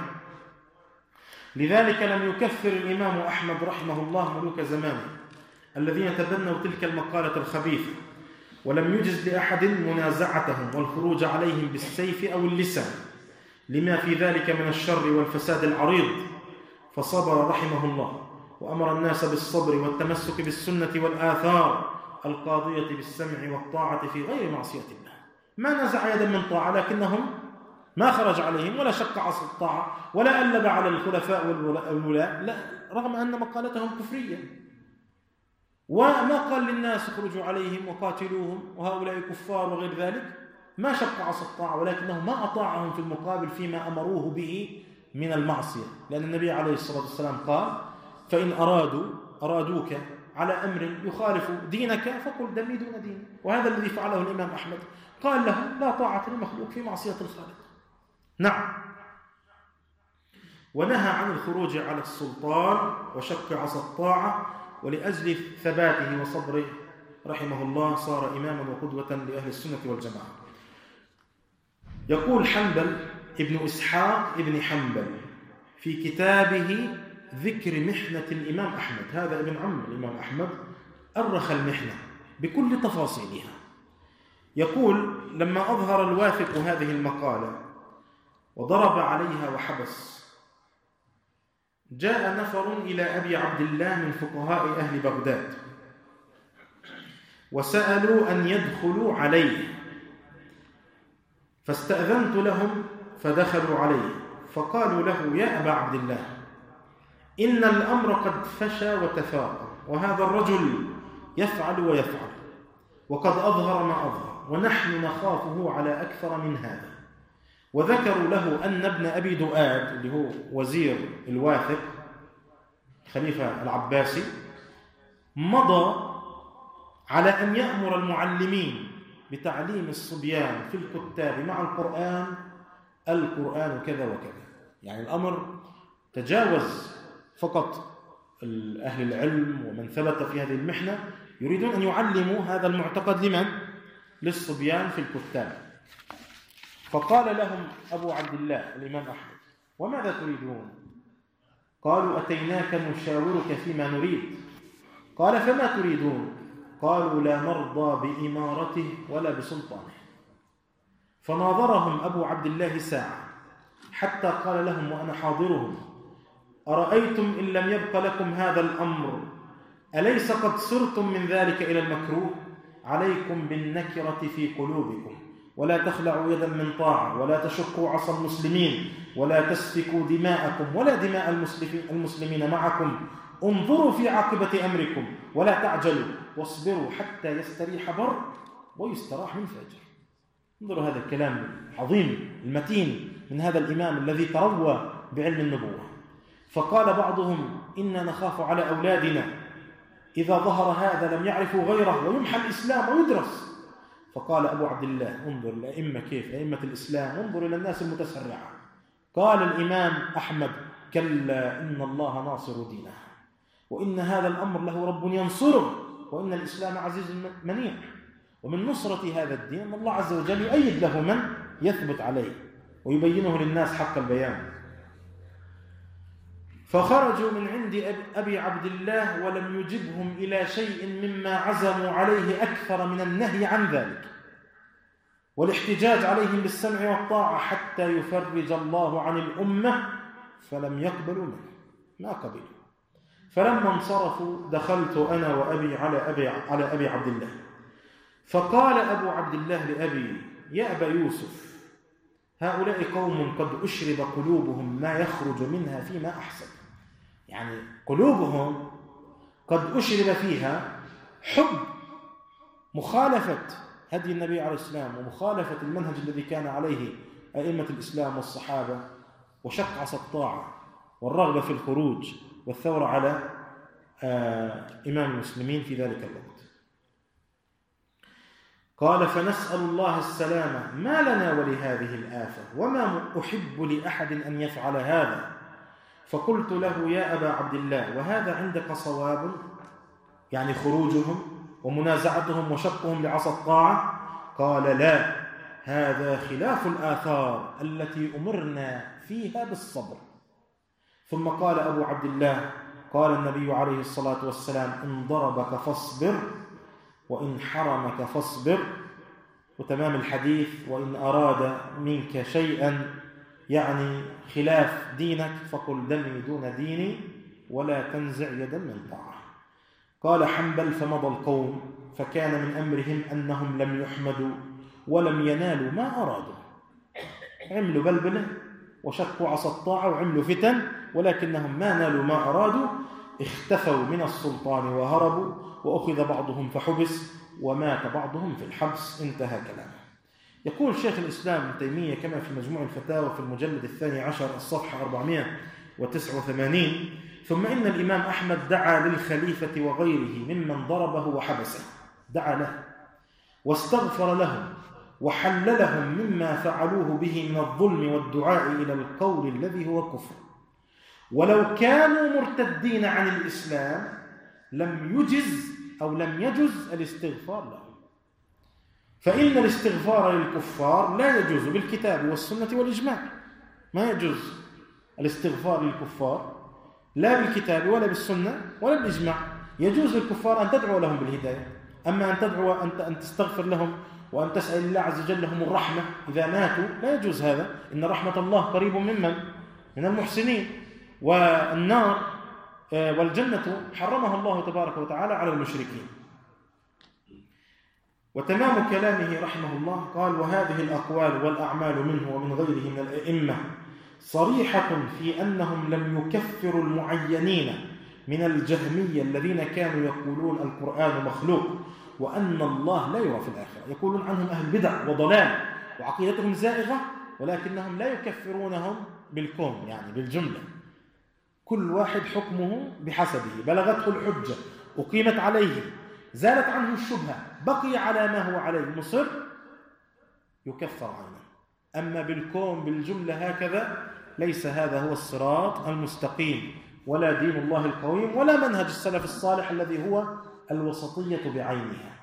لذلك لم يكفر الإمام أحمد رحمه الله ملوك زمانه الذين تبنوا تلك المقالة الخبيثة، ولم يجز لأحد منازعتهم والخروج عليهم بالسيف أو اللسان لما في ذلك من الشر والفساد العريض، فصبر رحمه الله، وأمر الناس بالصبر والتمسك بالسنة والآثار القاضية بالسمع والطاعة في غير معصية الله. ما نزع يدا من طاعة، لكنهم ما خرج عليهم ولا شق عصا الطاعة ولا ألب على الخلفاء والولاء، لا، رغم أن مقالتهم كفرية. وما قال للناس اخرجوا عليهم وقاتلوهم وهؤلاء كفار وغير ذلك، ما شق عصا الطاعة، ولكنه ما أطاعهم في المقابل فيما أمروه به من المعصية، لأن النبي عليه الصلاة والسلام قال: فإن أرادوا أرادوك على أمر يخالف دينك فقل دمي دون ديني. وهذا الذي فعله الإمام أحمد، قال له: لا طاعة لمخلوق في معصية الخالق. نعم. ونهى عن الخروج على السلطان وشق عصا الطاعة، ولأجل ثباته وصبره رحمه الله صار إماما وقدوة لأهل السنة والجماعة. يقول حنبل ابن إسحاق ابن حنبل في كتابه ذكر محنة الإمام أحمد، هذا ابن عم الإمام أحمد أرخ المحنة بكل تفاصيلها. يقول: لما أظهر الواثق هذه المقالة وضرب عليها وحبس، جاء نفر إلى أبي عبد الله من فقهاء أهل بغداد وسألوا أن يدخلوا عليه، فاستأذنت لهم فدخلوا عليه، فقالوا له: يا أبا عبد الله، إن الأمر قد فشى وتفاقم، وهذا الرجل يفعل ويفعل، وقد أظهر ما أظهر، ونحن نخافه على أكثر من هذا. وذكروا له أن ابن أبي دؤاد اللي هو وزير الواثق خليفة العباسي مضى على أن يأمر المعلمين بتعليم الصبيان في الكتاب مع القرآن القرآن كذا وكذا. يعني الأمر تجاوز فقط أهل العلم ومن ثبت في هذه المحنة، يريدون أن يعلموا هذا المعتقد لمن؟ للصبيان في الكتاب. فقال لهم أبو عبد الله الإمام أحمد: وماذا تريدون؟ قالوا: أتيناك نشاورك فيما نريد. قال: فما تريدون؟ قالوا: لا نرضى بإمارته ولا بسلطانه. فناظرهم أبو عبد الله ساعة حتى قال لهم وأنا حاضرهم: أرأيتم إن لم يبق لكم هذا الأمر أليس قد سرتم من ذلك إلى المكروه؟ عليكم بالنكرة في قلوبكم، ولا تخلعوا يدا من طاعة، ولا تشقوا عصا المسلمين، ولا تسفكوا دماءكم ولا دماء المسلمين معكم. انظروا في عاقبة أمركم ولا تعجلوا، واصبروا حتى يستريح بر ويستراح من فاجر. انظروا هذا الكلام العظيم المتين من هذا الإمام الذي تروى بعلم النبوة. فقال بعضهم: إنا نخاف على أولادنا إذا ظهر هذا لم يعرفوا غيره ويمحى الإسلام ويدرس. فقال أبو عبد الله: انظر الأئمة كيف، أئمة الإسلام، انظر إلى الناس المتسرعة. قال الإمام أحمد: كلا، إن الله ناصر دينه، وإن هذا الأمر له رب ينصره، وإن الإسلام عزيز منيع. ومن نصرة هذا الدين أن الله عز وجل يؤيد له من يثبت عليه ويبينه للناس حق البيان. فخرجوا من عند أبي عبد الله ولم يجبهم إلى شيء مما عزموا عليه أكثر من النهي عن ذلك والاحتجاج عليهم بالسمع والطاعة حتى يفرج الله عن الأمة، فلم يقبلوا منه، ما قبلوا. فلما انصرفوا دخلت أنا وأبي على أبي, على أبي عبد الله، فقال أبو عبد الله لأبي: يا أبا يوسف، هؤلاء قوم قد أشرب قلوبهم ما يخرج منها فيما أحسن. يعني قلوبهم قد أشرب فيها حب مخالفة هدي النبي عليه السلام ومخالفة المنهج الذي كان عليه أئمة الإسلام والصحابة وشق عصا الطاعة والرغبة في الخروج والثورة على آه إمام المسلمين في ذلك الوقت. قال فنسأل الله السلامة ما لنا ولهذه الآفة وما أحب لأحد أن يفعل هذا. فقلت له يا أبا عبد الله وهذا عندك صواب، يعني خروجهم ومنازعتهم وشقهم لعصا الطاعة؟ قال لا، هذا خلاف الآثار التي أمرنا فيها بالصبر. ثم قال أبو عبد الله قال النبي عليه الصلاة والسلام إن ضربك فاصبر وإن حرمك فاصبر، وتمام الحديث وإن أراد منك شيئا يعني خلاف دينك فقل دمي دون ديني ولا تنزع يدا من طاعة. قال حنبل فمضى القوم فكان من أمرهم أنهم لم يحمدوا ولم ينالوا ما أرادوا، عملوا بلبلة وشقوا عصا الطاعة وعملوا فتن ولكنهم ما نالوا ما أرادوا، اختفوا من السلطان وهربوا وأخذ بعضهم فحبس ومات بعضهم في الحبس. انتهى كلامه. يقول شيخ الإسلام ابن تيمية كما في مجموع الفتاوى في المجلد الثاني عشر الصفحة أربعمائة وتسعة وثمانين ثم إن الإمام أحمد دعا للخليفة وغيره ممن ضربه وحبسه، دعا له واستغفر لهم وحللهم مما فعلوه به من الظلم والدعاء إلى القول الذي هو كفر، ولو كانوا مرتدين عن الإسلام لم يجز أو لم يجز الاستغفار لهم، فإن الاستغفار للكفار لا يجوز بالكتاب والسنة والإجماع. ما يجوز الاستغفار للكفار لا بالكتاب ولا بالسنة ولا بالإجماع. يجوز للكفار أن تدعو لهم بالهداية، أما أن تدعو أنت أن تستغفر لهم وأن تسأل الله عز وجل لهم الرحمة إذا ماتوا لا يجوز هذا. إن رحمة الله قريب ممن من المحسنين، والنار والجنة حرمها الله تبارك وتعالى على المشركين. وتمام كلامه رحمه الله قال وهذه الأقوال والأعمال منه ومن غيره من الأئمة صريحة في أنهم لم يكفروا المعينين من الجهمية الذين كانوا يقولون القرآن مخلوق وأن الله لا يرى في الآخرة. يقولون عنهم أهل بدع وضلال وعقيدتهم زائغة، ولكنهم لا يكفرونهم بالكون يعني بالجملة، كل واحد حكمه بحسبه، بلغته الحجة أقيمت عليه زالت عنه الشبهة بقي على ما هو عليه مصر يكفر عنه. أما بالكون بالجملة هكذا ليس هذا هو الصراط المستقيم ولا دين الله القويم ولا منهج السلف الصالح الذي هو الوسطية بعينها.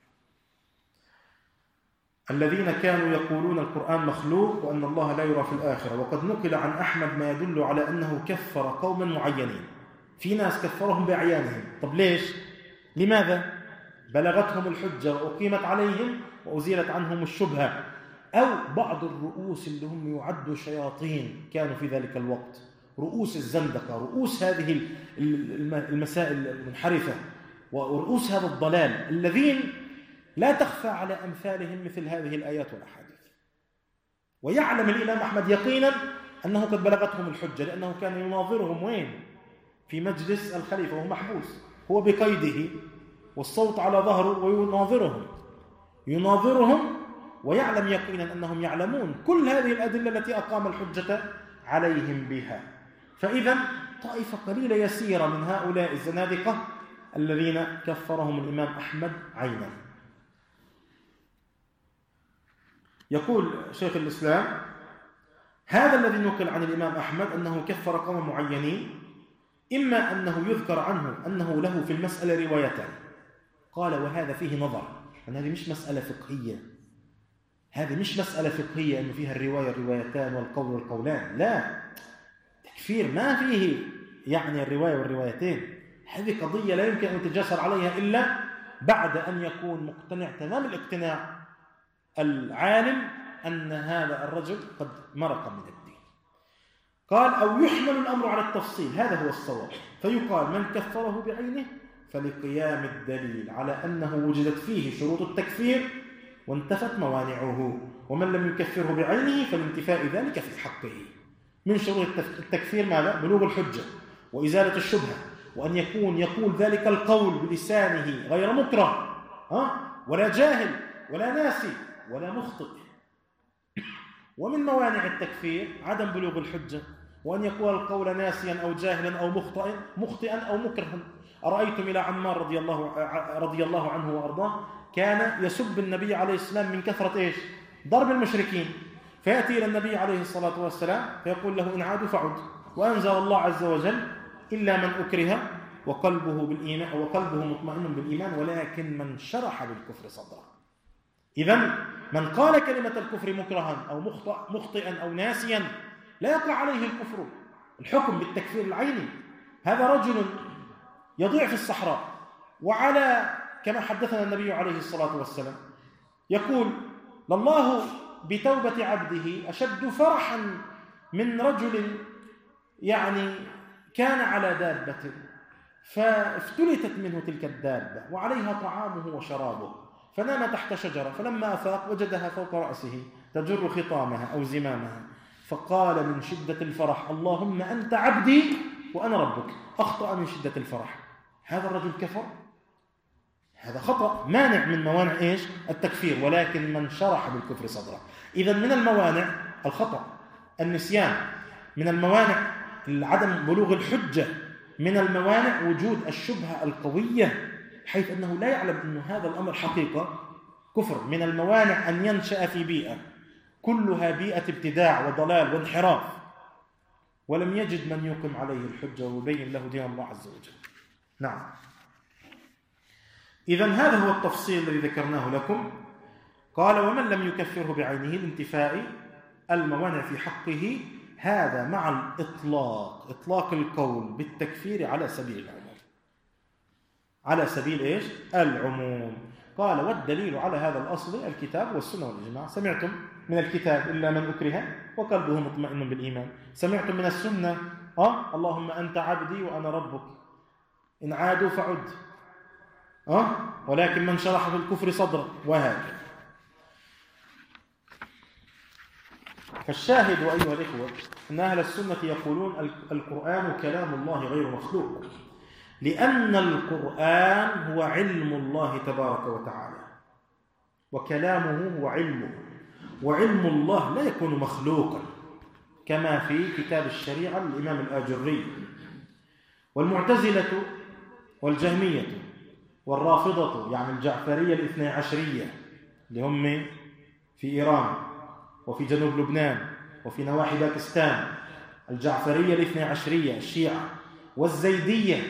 الذين كانوا يقولون القرآن مخلوق وأن الله لا يرى في الآخرة. وقد نقل عن أحمد ما يدل على أنه كفر قوما معينين، في ناس كفرهم بأعيانهم. طب ليش؟ لماذا؟ بلغتهم الحجة وأقيمت عليهم وأزيلت عنهم الشبهة، أو بعض الرؤوس اللي هم يعدوا شياطين كانوا في ذلك الوقت، رؤوس الزندقة، رؤوس هذه المسائل المنحرفة ورؤوس هذا الضلال الذين لا تخفى على أمثالهم مثل هذه الآيات والأحاديث. ويعلم الإمام أحمد يقينا أنه قد بلغتهم الحجة لأنه كان يناظرهم وين؟ في مجلس الخليفة وهو محبوس، هو بقيده والصوت على ظهره ويناظرهم يناظرهم ويعلم يقينا أنهم يعلمون كل هذه الأدلة التي أقام الحجة عليهم بها. فإذا طائفة قليلة يسيرة من هؤلاء الزنادقة الذين كفرهم الإمام أحمد عينا. يقول شيخ الإسلام هذا الذي نقل عن الإمام أحمد أنه كفر قوم معينين، إما أنه يذكر عنه أنه له في المسألة روايتان. قال وهذا فيه نظر، أن هذه مش مسألة فقهية، هذه مش مسألة فقهية أنه فيها الرواية الروايتان والقول والقولان، لا، تكفير ما فيه يعني الرواية والروايتين. هذه قضية لا يمكن أن تجسر عليها إلا بعد أن يكون مقتنع تمام الاقتناع العالم أن هذا الرجل قد مرق من الدين. قال أو يحمل الأمر على التفصيل، هذا هو الصواب، فيقال من كفره بعينه فلقيام الدليل على أنه وجدت فيه شروط التكفير وانتفت موانعه، ومن لم يكفره بعينه فلانتفاء ذلك في حقه. من شروط التكفير ماذا؟ بلوغ الحجة وإزالة الشبهة، وأن يكون يقول ذلك القول بلسانه غير مكره ها؟ ولا جاهل ولا ناسي ولا مخطئ، ومن موانع التكفير عدم بلوغ الحجة، وأن يقول القول ناسيا أو جاهلا أو مخطئا مخطئا أو مكرها. أرأيتم إلى عمار رضي الله رضي الله عنه وأرضاه كان يسب النبي عليه السلام من كثرة إيش؟ ضرب المشركين، فيأتي إلى النبي عليه الصلاة والسلام فيقول له إن عادوا فعد، وأنزل الله عز وجل إلا من أكره وقلبه بالإيمان وقلبه مطمئن بالإيمان ولكن من شرح بالكفر صدره. إذن من قال كلمة الكفر مكرها أو مخطئا أو ناسيا لا يقع عليه الكفر، الحكم بالتكفير العيني. هذا رجل يضيع في الصحراء، وعلى كما حدثنا النبي عليه الصلاة والسلام يقول لله بتوبة عبده أشد فرحا من رجل يعني كان على دابة فافتلتت منه تلك الدابة وعليها طعامه وشرابه، فنام تحت شجرة، فلما أفاق وجدها فوق رأسه تجر خطامها أو زمامها، فقال من شدة الفرح اللهم أنت عبدي وأنا ربك، أخطأ من شدة الفرح. هذا الرجل كفر، هذا خطأ مانع من موانع إيش؟ التكفير، ولكن من شرح بالكفر صدره. إذن من الموانع الخطأ، النسيان، من الموانع عدم بلوغ الحجة، من الموانع وجود الشبهة القوية حيث أنه لا يعلم أن هذا الأمر حقيقة كفر، من الموانع أن ينشأ في بيئة كلها بيئة ابتداع وضلال وانحراف ولم يجد من يقم عليه الحجة ويبين له دين الله عز وجل. نعم. إذن هذا هو التفصيل الذي ذكرناه لكم. قال ومن لم يكفره بعينه لانتفاء الموانع في حقه، هذا مع الإطلاق، إطلاق القول بالتكفير على سبيل العموم، على سبيل إيش؟ العموم. قال والدليل على هذا الأصل الكتاب والسنة والإجماع. سمعتم من الكتاب إلا من أكره وقلبه مطمئن بالإيمان. سمعتم من السنة أه؟ اللهم أنت عبدي وأنا ربك، إن عادوا فعد، أه؟ ولكن من شرح بالكفر صدره، وهكذا. فالشاهد أيها الإخوة أن أهل السنة يقولون القرآن كلام الله غير مخلوق، لأن القرآن هو علم الله تبارك وتعالى، وكلامه هو علمه، وعلم الله لا يكون مخلوقا كما في كتاب الشريعة للإمام الآجري. والمعتزلة والجهمية والرافضة يعني الجعفرية الاثنى عشرية اللي هم في إيران وفي جنوب لبنان وفي نواحي باكستان، الجعفرية الاثنى عشرية الشيعة، والزيدية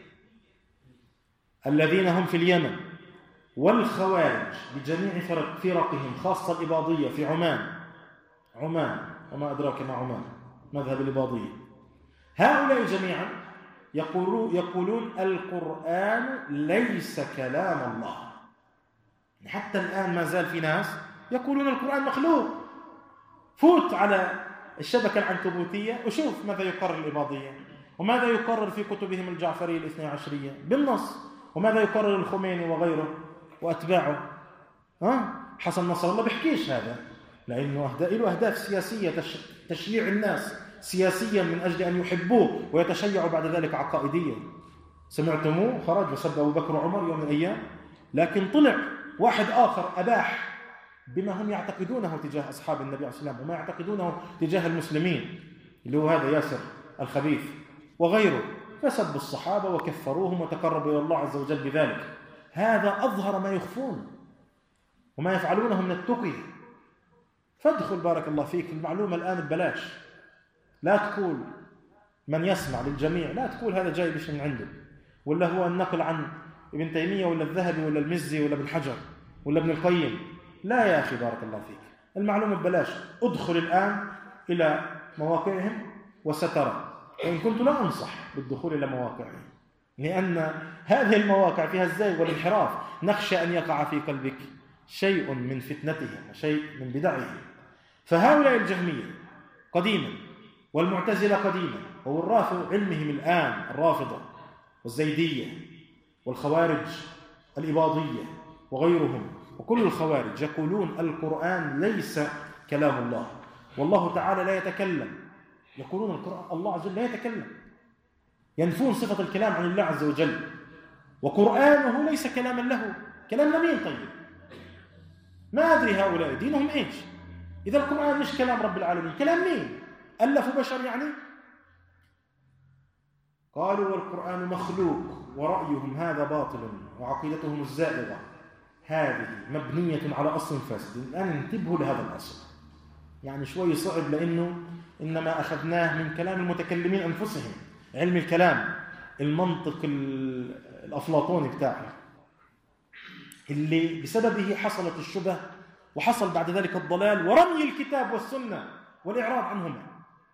الذين هم في اليمن، والخوارج بجميع فرق فرقهم، خاصة الإباضية في عمان، عمان وما أدراك ما عمان، مذهب الإباضية. هؤلاء جميعا يقولون, يقولون القرآن ليس كلام الله. حتى الآن ما زال في ناس يقولون القرآن مخلوق. فوت على الشبكة العنكبوتية وشوف ماذا يقرر الإباضية، وماذا يقرر في كتبهم الجعفرية الاثنى عشرية بالنص، وماذا يقرر الخميني وغيره وأتباعه. ها؟ حسن نصر الله بيحكيش هذا، لأنه له أهداف سياسية، تشييع الناس سياسيا من أجل أن يحبوه ويتشيعوا بعد ذلك عقائديا. سمعتموه خرج وسب أبو بكر وعمر يوم من الأيام، لكن طلع واحد آخر أباح بما هم يعتقدونه تجاه أصحاب النبي عليه الصلاة والسلام وما يعتقدونه تجاه المسلمين، اللي هو هذا ياسر الخبيث وغيره، فسبوا الصحابة وكفروهم وتقربوا إلى الله عز وجل بذلك. هذا أظهر ما يخفون وما يفعلونه من التقي. فادخل بارك الله فيك المعلومة الآن ببلاش، لا تقول من يسمع للجميع، لا تقول هذا جاي بش من عنده، ولا هو النقل عن ابن تيمية ولا الذهبي ولا المزي ولا ابن حجر ولا ابن القيم. لا يا أخي بارك الله فيك، المعلومة ببلاش. ادخل الآن إلى مواقعهم وسترى، وإن كنت لا أنصح بالدخول إلى مواقعهم، لأن هذه المواقع فيها الزيغ والانحراف، نخشى أن يقع في قلبك شيء من فتنتهم وشيء من بدعهم. فهؤلاء الجهمية قديما والمعتزلة قديما ووراث علمهم الآن الرافضة والزيدية والخوارج الإباضية وغيرهم وكل الخوارج يقولون القرآن ليس كلام الله، والله تعالى لا يتكلم. يقولون القرآن الله عز وجل لا يتكلم، ينفون صفة الكلام عن الله عز وجل، وقرآنه ليس كلاما له. كلام مين طيب؟ ما أدري هؤلاء دينهم إيش. إذا القرآن مش كلام رب العالمين، كلام مين؟ ألف بشر يعني؟ قالوا والقرآن مخلوق ورأيهم هذا باطل وعقيدتهم الزائغة هذه مبنية على أصل فاسد. الآن انتبهوا لهذا الأصل، يعني شوي صعب لأنه إنما أخذناه من كلام المتكلمين أنفسهم، علم الكلام، المنطق الأفلاطوني بتاعه اللي بسببه حصلت الشبه وحصل بعد ذلك الضلال ورمي الكتاب والسنة والإعراض عنهما.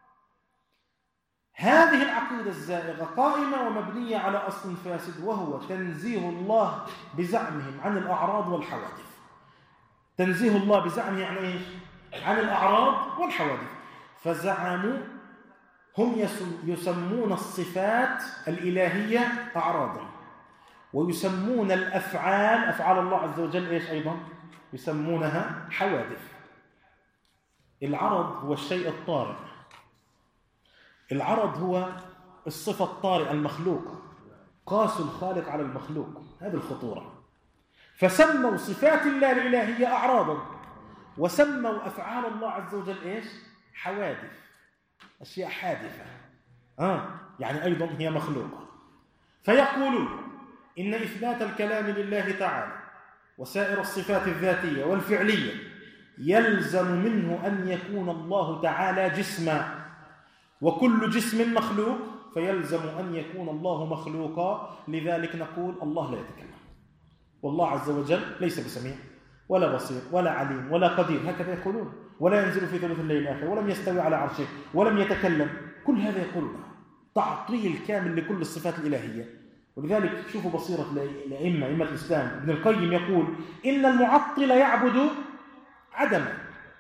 هذه العقيدة الزائغة قائمة ومبنية على أصل فاسد، وهو تنزيه الله بزعمهم عن الأعراض والحوادث. تنزيه الله بزعمه يعني إيش؟ عن الأعراض والحوادث. فزعموا هم يسمون الصفات الإلهية أعراضا، ويسمون الأفعال أفعال الله عز وجل إيش أيضا؟ يسمونها حوادث. العرض هو الشيء الطارئ، العرض هو الصفة الطارئة المخلوقة، قاس الخالق على المخلوق، هذه الخطورة. فسموا صفات الله الإلهية أعراضا، وسموا أفعال الله عز وجل إيش؟ حوادث، أشياء حادثة، آه يعني أيضا هي مخلوقة. فيقولون إن إثبات الكلام لله تعالى وسائر الصفات الذاتية والفعلية يلزم منه أن يكون الله تعالى جسما، وكل جسم مخلوق فيلزم أن يكون الله مخلوقا. لذلك نقول الله لا يتكلم، والله عز وجل ليس بسميع ولا بصير ولا عليم ولا قدير، هكذا يقولون. ولا ينزل في ثلث الليل الآخر، ولم يستوي على عرشه، ولم يتكلم، كل هذا يقولون تعطيل كامل لكل الصفات الإلهية. ولذلك شوفوا بصيرة الأئمة، أئمة الإسلام، ابن القيم يقول إن المعطل يعبد عدما.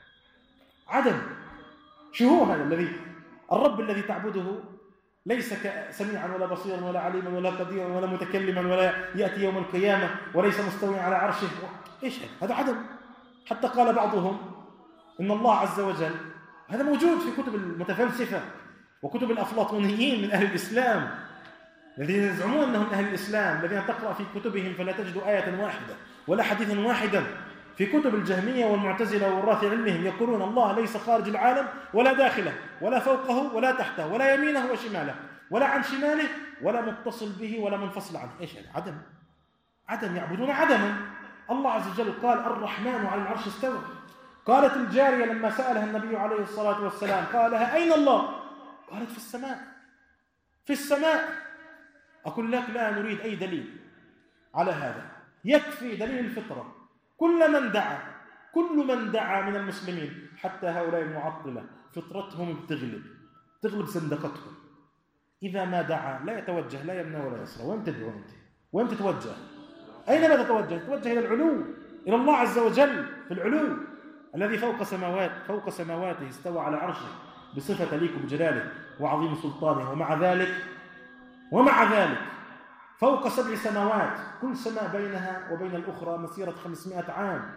عدم شو هو هذا الذي الرب الذي تعبده ليس سميعا ولا بصيرا ولا عليما ولا قديرا ولا متكلما ولا يأتي يوم القيامة وليس مستويا على عرشه؟ إيش هذا؟ هذا عدم. حتى قال بعضهم إن الله عز وجل، هذا موجود في كتب المتفلسفة وكتب الأفلاطونيين من أهل الإسلام الذين يزعمون أنهم أهل الإسلام، الذين تقرأ في كتبهم فلا تجد آية واحدة ولا حديثا واحدا. في كتب الجهمية والمعتزلة والراث علمهم يقولون الله ليس خارج العالم ولا داخله ولا فوقه ولا تحته ولا يمينه وشماله ولا عن شماله ولا متصل به ولا منفصل عنه. إيش هذا؟ عدم. عدم، يعبدون عدما. الله عز وجل قال الرحمن على العرش استوى. قالت الجارية لما سألها النبي عليه الصلاة والسلام قال لها أين الله؟ قالت في السماء. في السماء. أقول لك لا نريد أي دليل على هذا، يكفي دليل الفطرة. كل من دعا كل من دعا من المسلمين حتى هؤلاء المعطلة فطرتهم بتغلب تغلب زندقتهم. إذا ما دعا لا يتوجه لا يمنى ولا يسرى. وين تدعو أنت؟ وين تتوجه؟ أينما تتوجه؟ تتوجه إلى العلو، إلى الله عز وجل في العلو الذي فوق سماوات فوق سماواته استوى على عرشه بصفة تليق بجلاله وعظيم سلطانه. ومع ذلك ومع ذلك فوق سبع سماوات، كل سماء بينها وبين الأخرى مسيرة خمسمائة عام.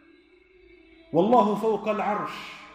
والله فوق العرش،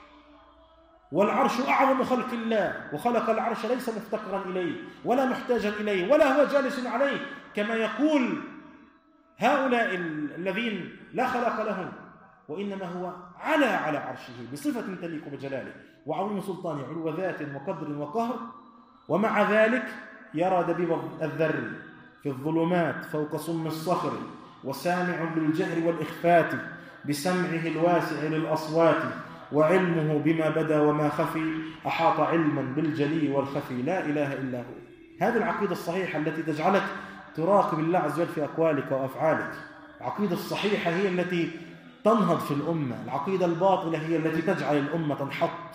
والعرش أعظم خلق الله، وخلق العرش ليس مفتقرا إليه ولا محتاجا إليه ولا هو جالس عليه كما يقول هؤلاء الذين لا خلق لهم، وإنما هو على على عرشه بصفة تليق بجلاله وعظيم سلطانه علو ذات وقدر وقهر. ومع ذلك يرى دبيب الذر في الظلمات فوق صم الصخر، وسامع للجهر والإخفات بسمعه الواسع للأصوات، وعلمه بما بدا وما خفي أحاط علما بالجلي والخفي لا إله إلا هو. هذه العقيدة الصحيحة التي تجعلك تراقب الله عز وجل في أقوالك وأفعالك. العقيدة الصحيحة هي التي تنهض في الأمة، العقيدة الباطلة هي التي تجعل الأمة تنحط.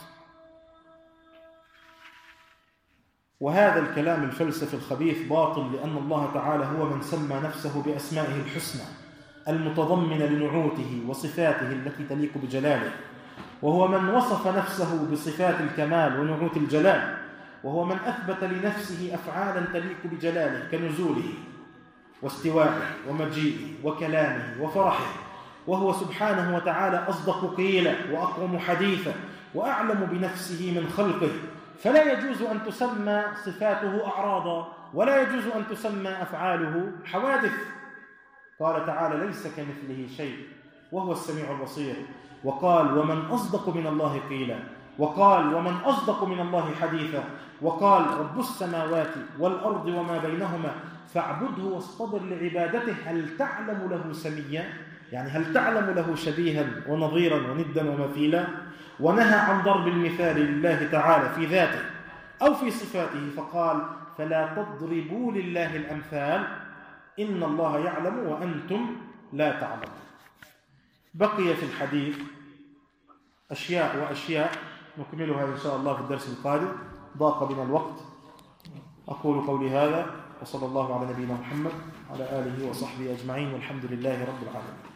وهذا الكلام الفلسفي الخبيث باطل، لأن الله تعالى هو من سمى نفسه بأسمائه الحسنى المتضمنة لنعوته وصفاته التي تليق بجلاله، وهو من وصف نفسه بصفات الكمال ونعوت الجلال، وهو من أثبت لنفسه أفعالا تليق بجلاله كنزوله واستوائه ومجيئه وكلامه وفرحه. وهو سبحانه وتعالى أصدق قيلا وأقوم حديثا وأعلم بنفسه من خلقه، فلا يجوز أن تسمى صفاته أعراضا ولا يجوز أن تسمى أفعاله حوادث. قال تعالى ليس كمثله شيء وهو السميع البصير. وقال ومن أصدق من الله قيلا، وقال ومن أصدق من الله حديثا، وقال رب السماوات والأرض وما بينهما فاعبده واصطبر لعبادته هل تعلم له سميا، يعني هل تعلم له شبيها ونظيرا وندا ومثيلا. ونهى عن ضرب المثال لله تعالى في ذاته أو في صفاته فقال فلا تضربوا لله الأمثال إن الله يعلم وأنتم لا تعلمون. بقي في الحديث أشياء وأشياء نكملها إن شاء الله في الدرس القادم، ضاق بنا الوقت. أقول قولي هذا وصلى الله على نبينا محمد وعلى آله وصحبه أجمعين والحمد لله رب العالمين.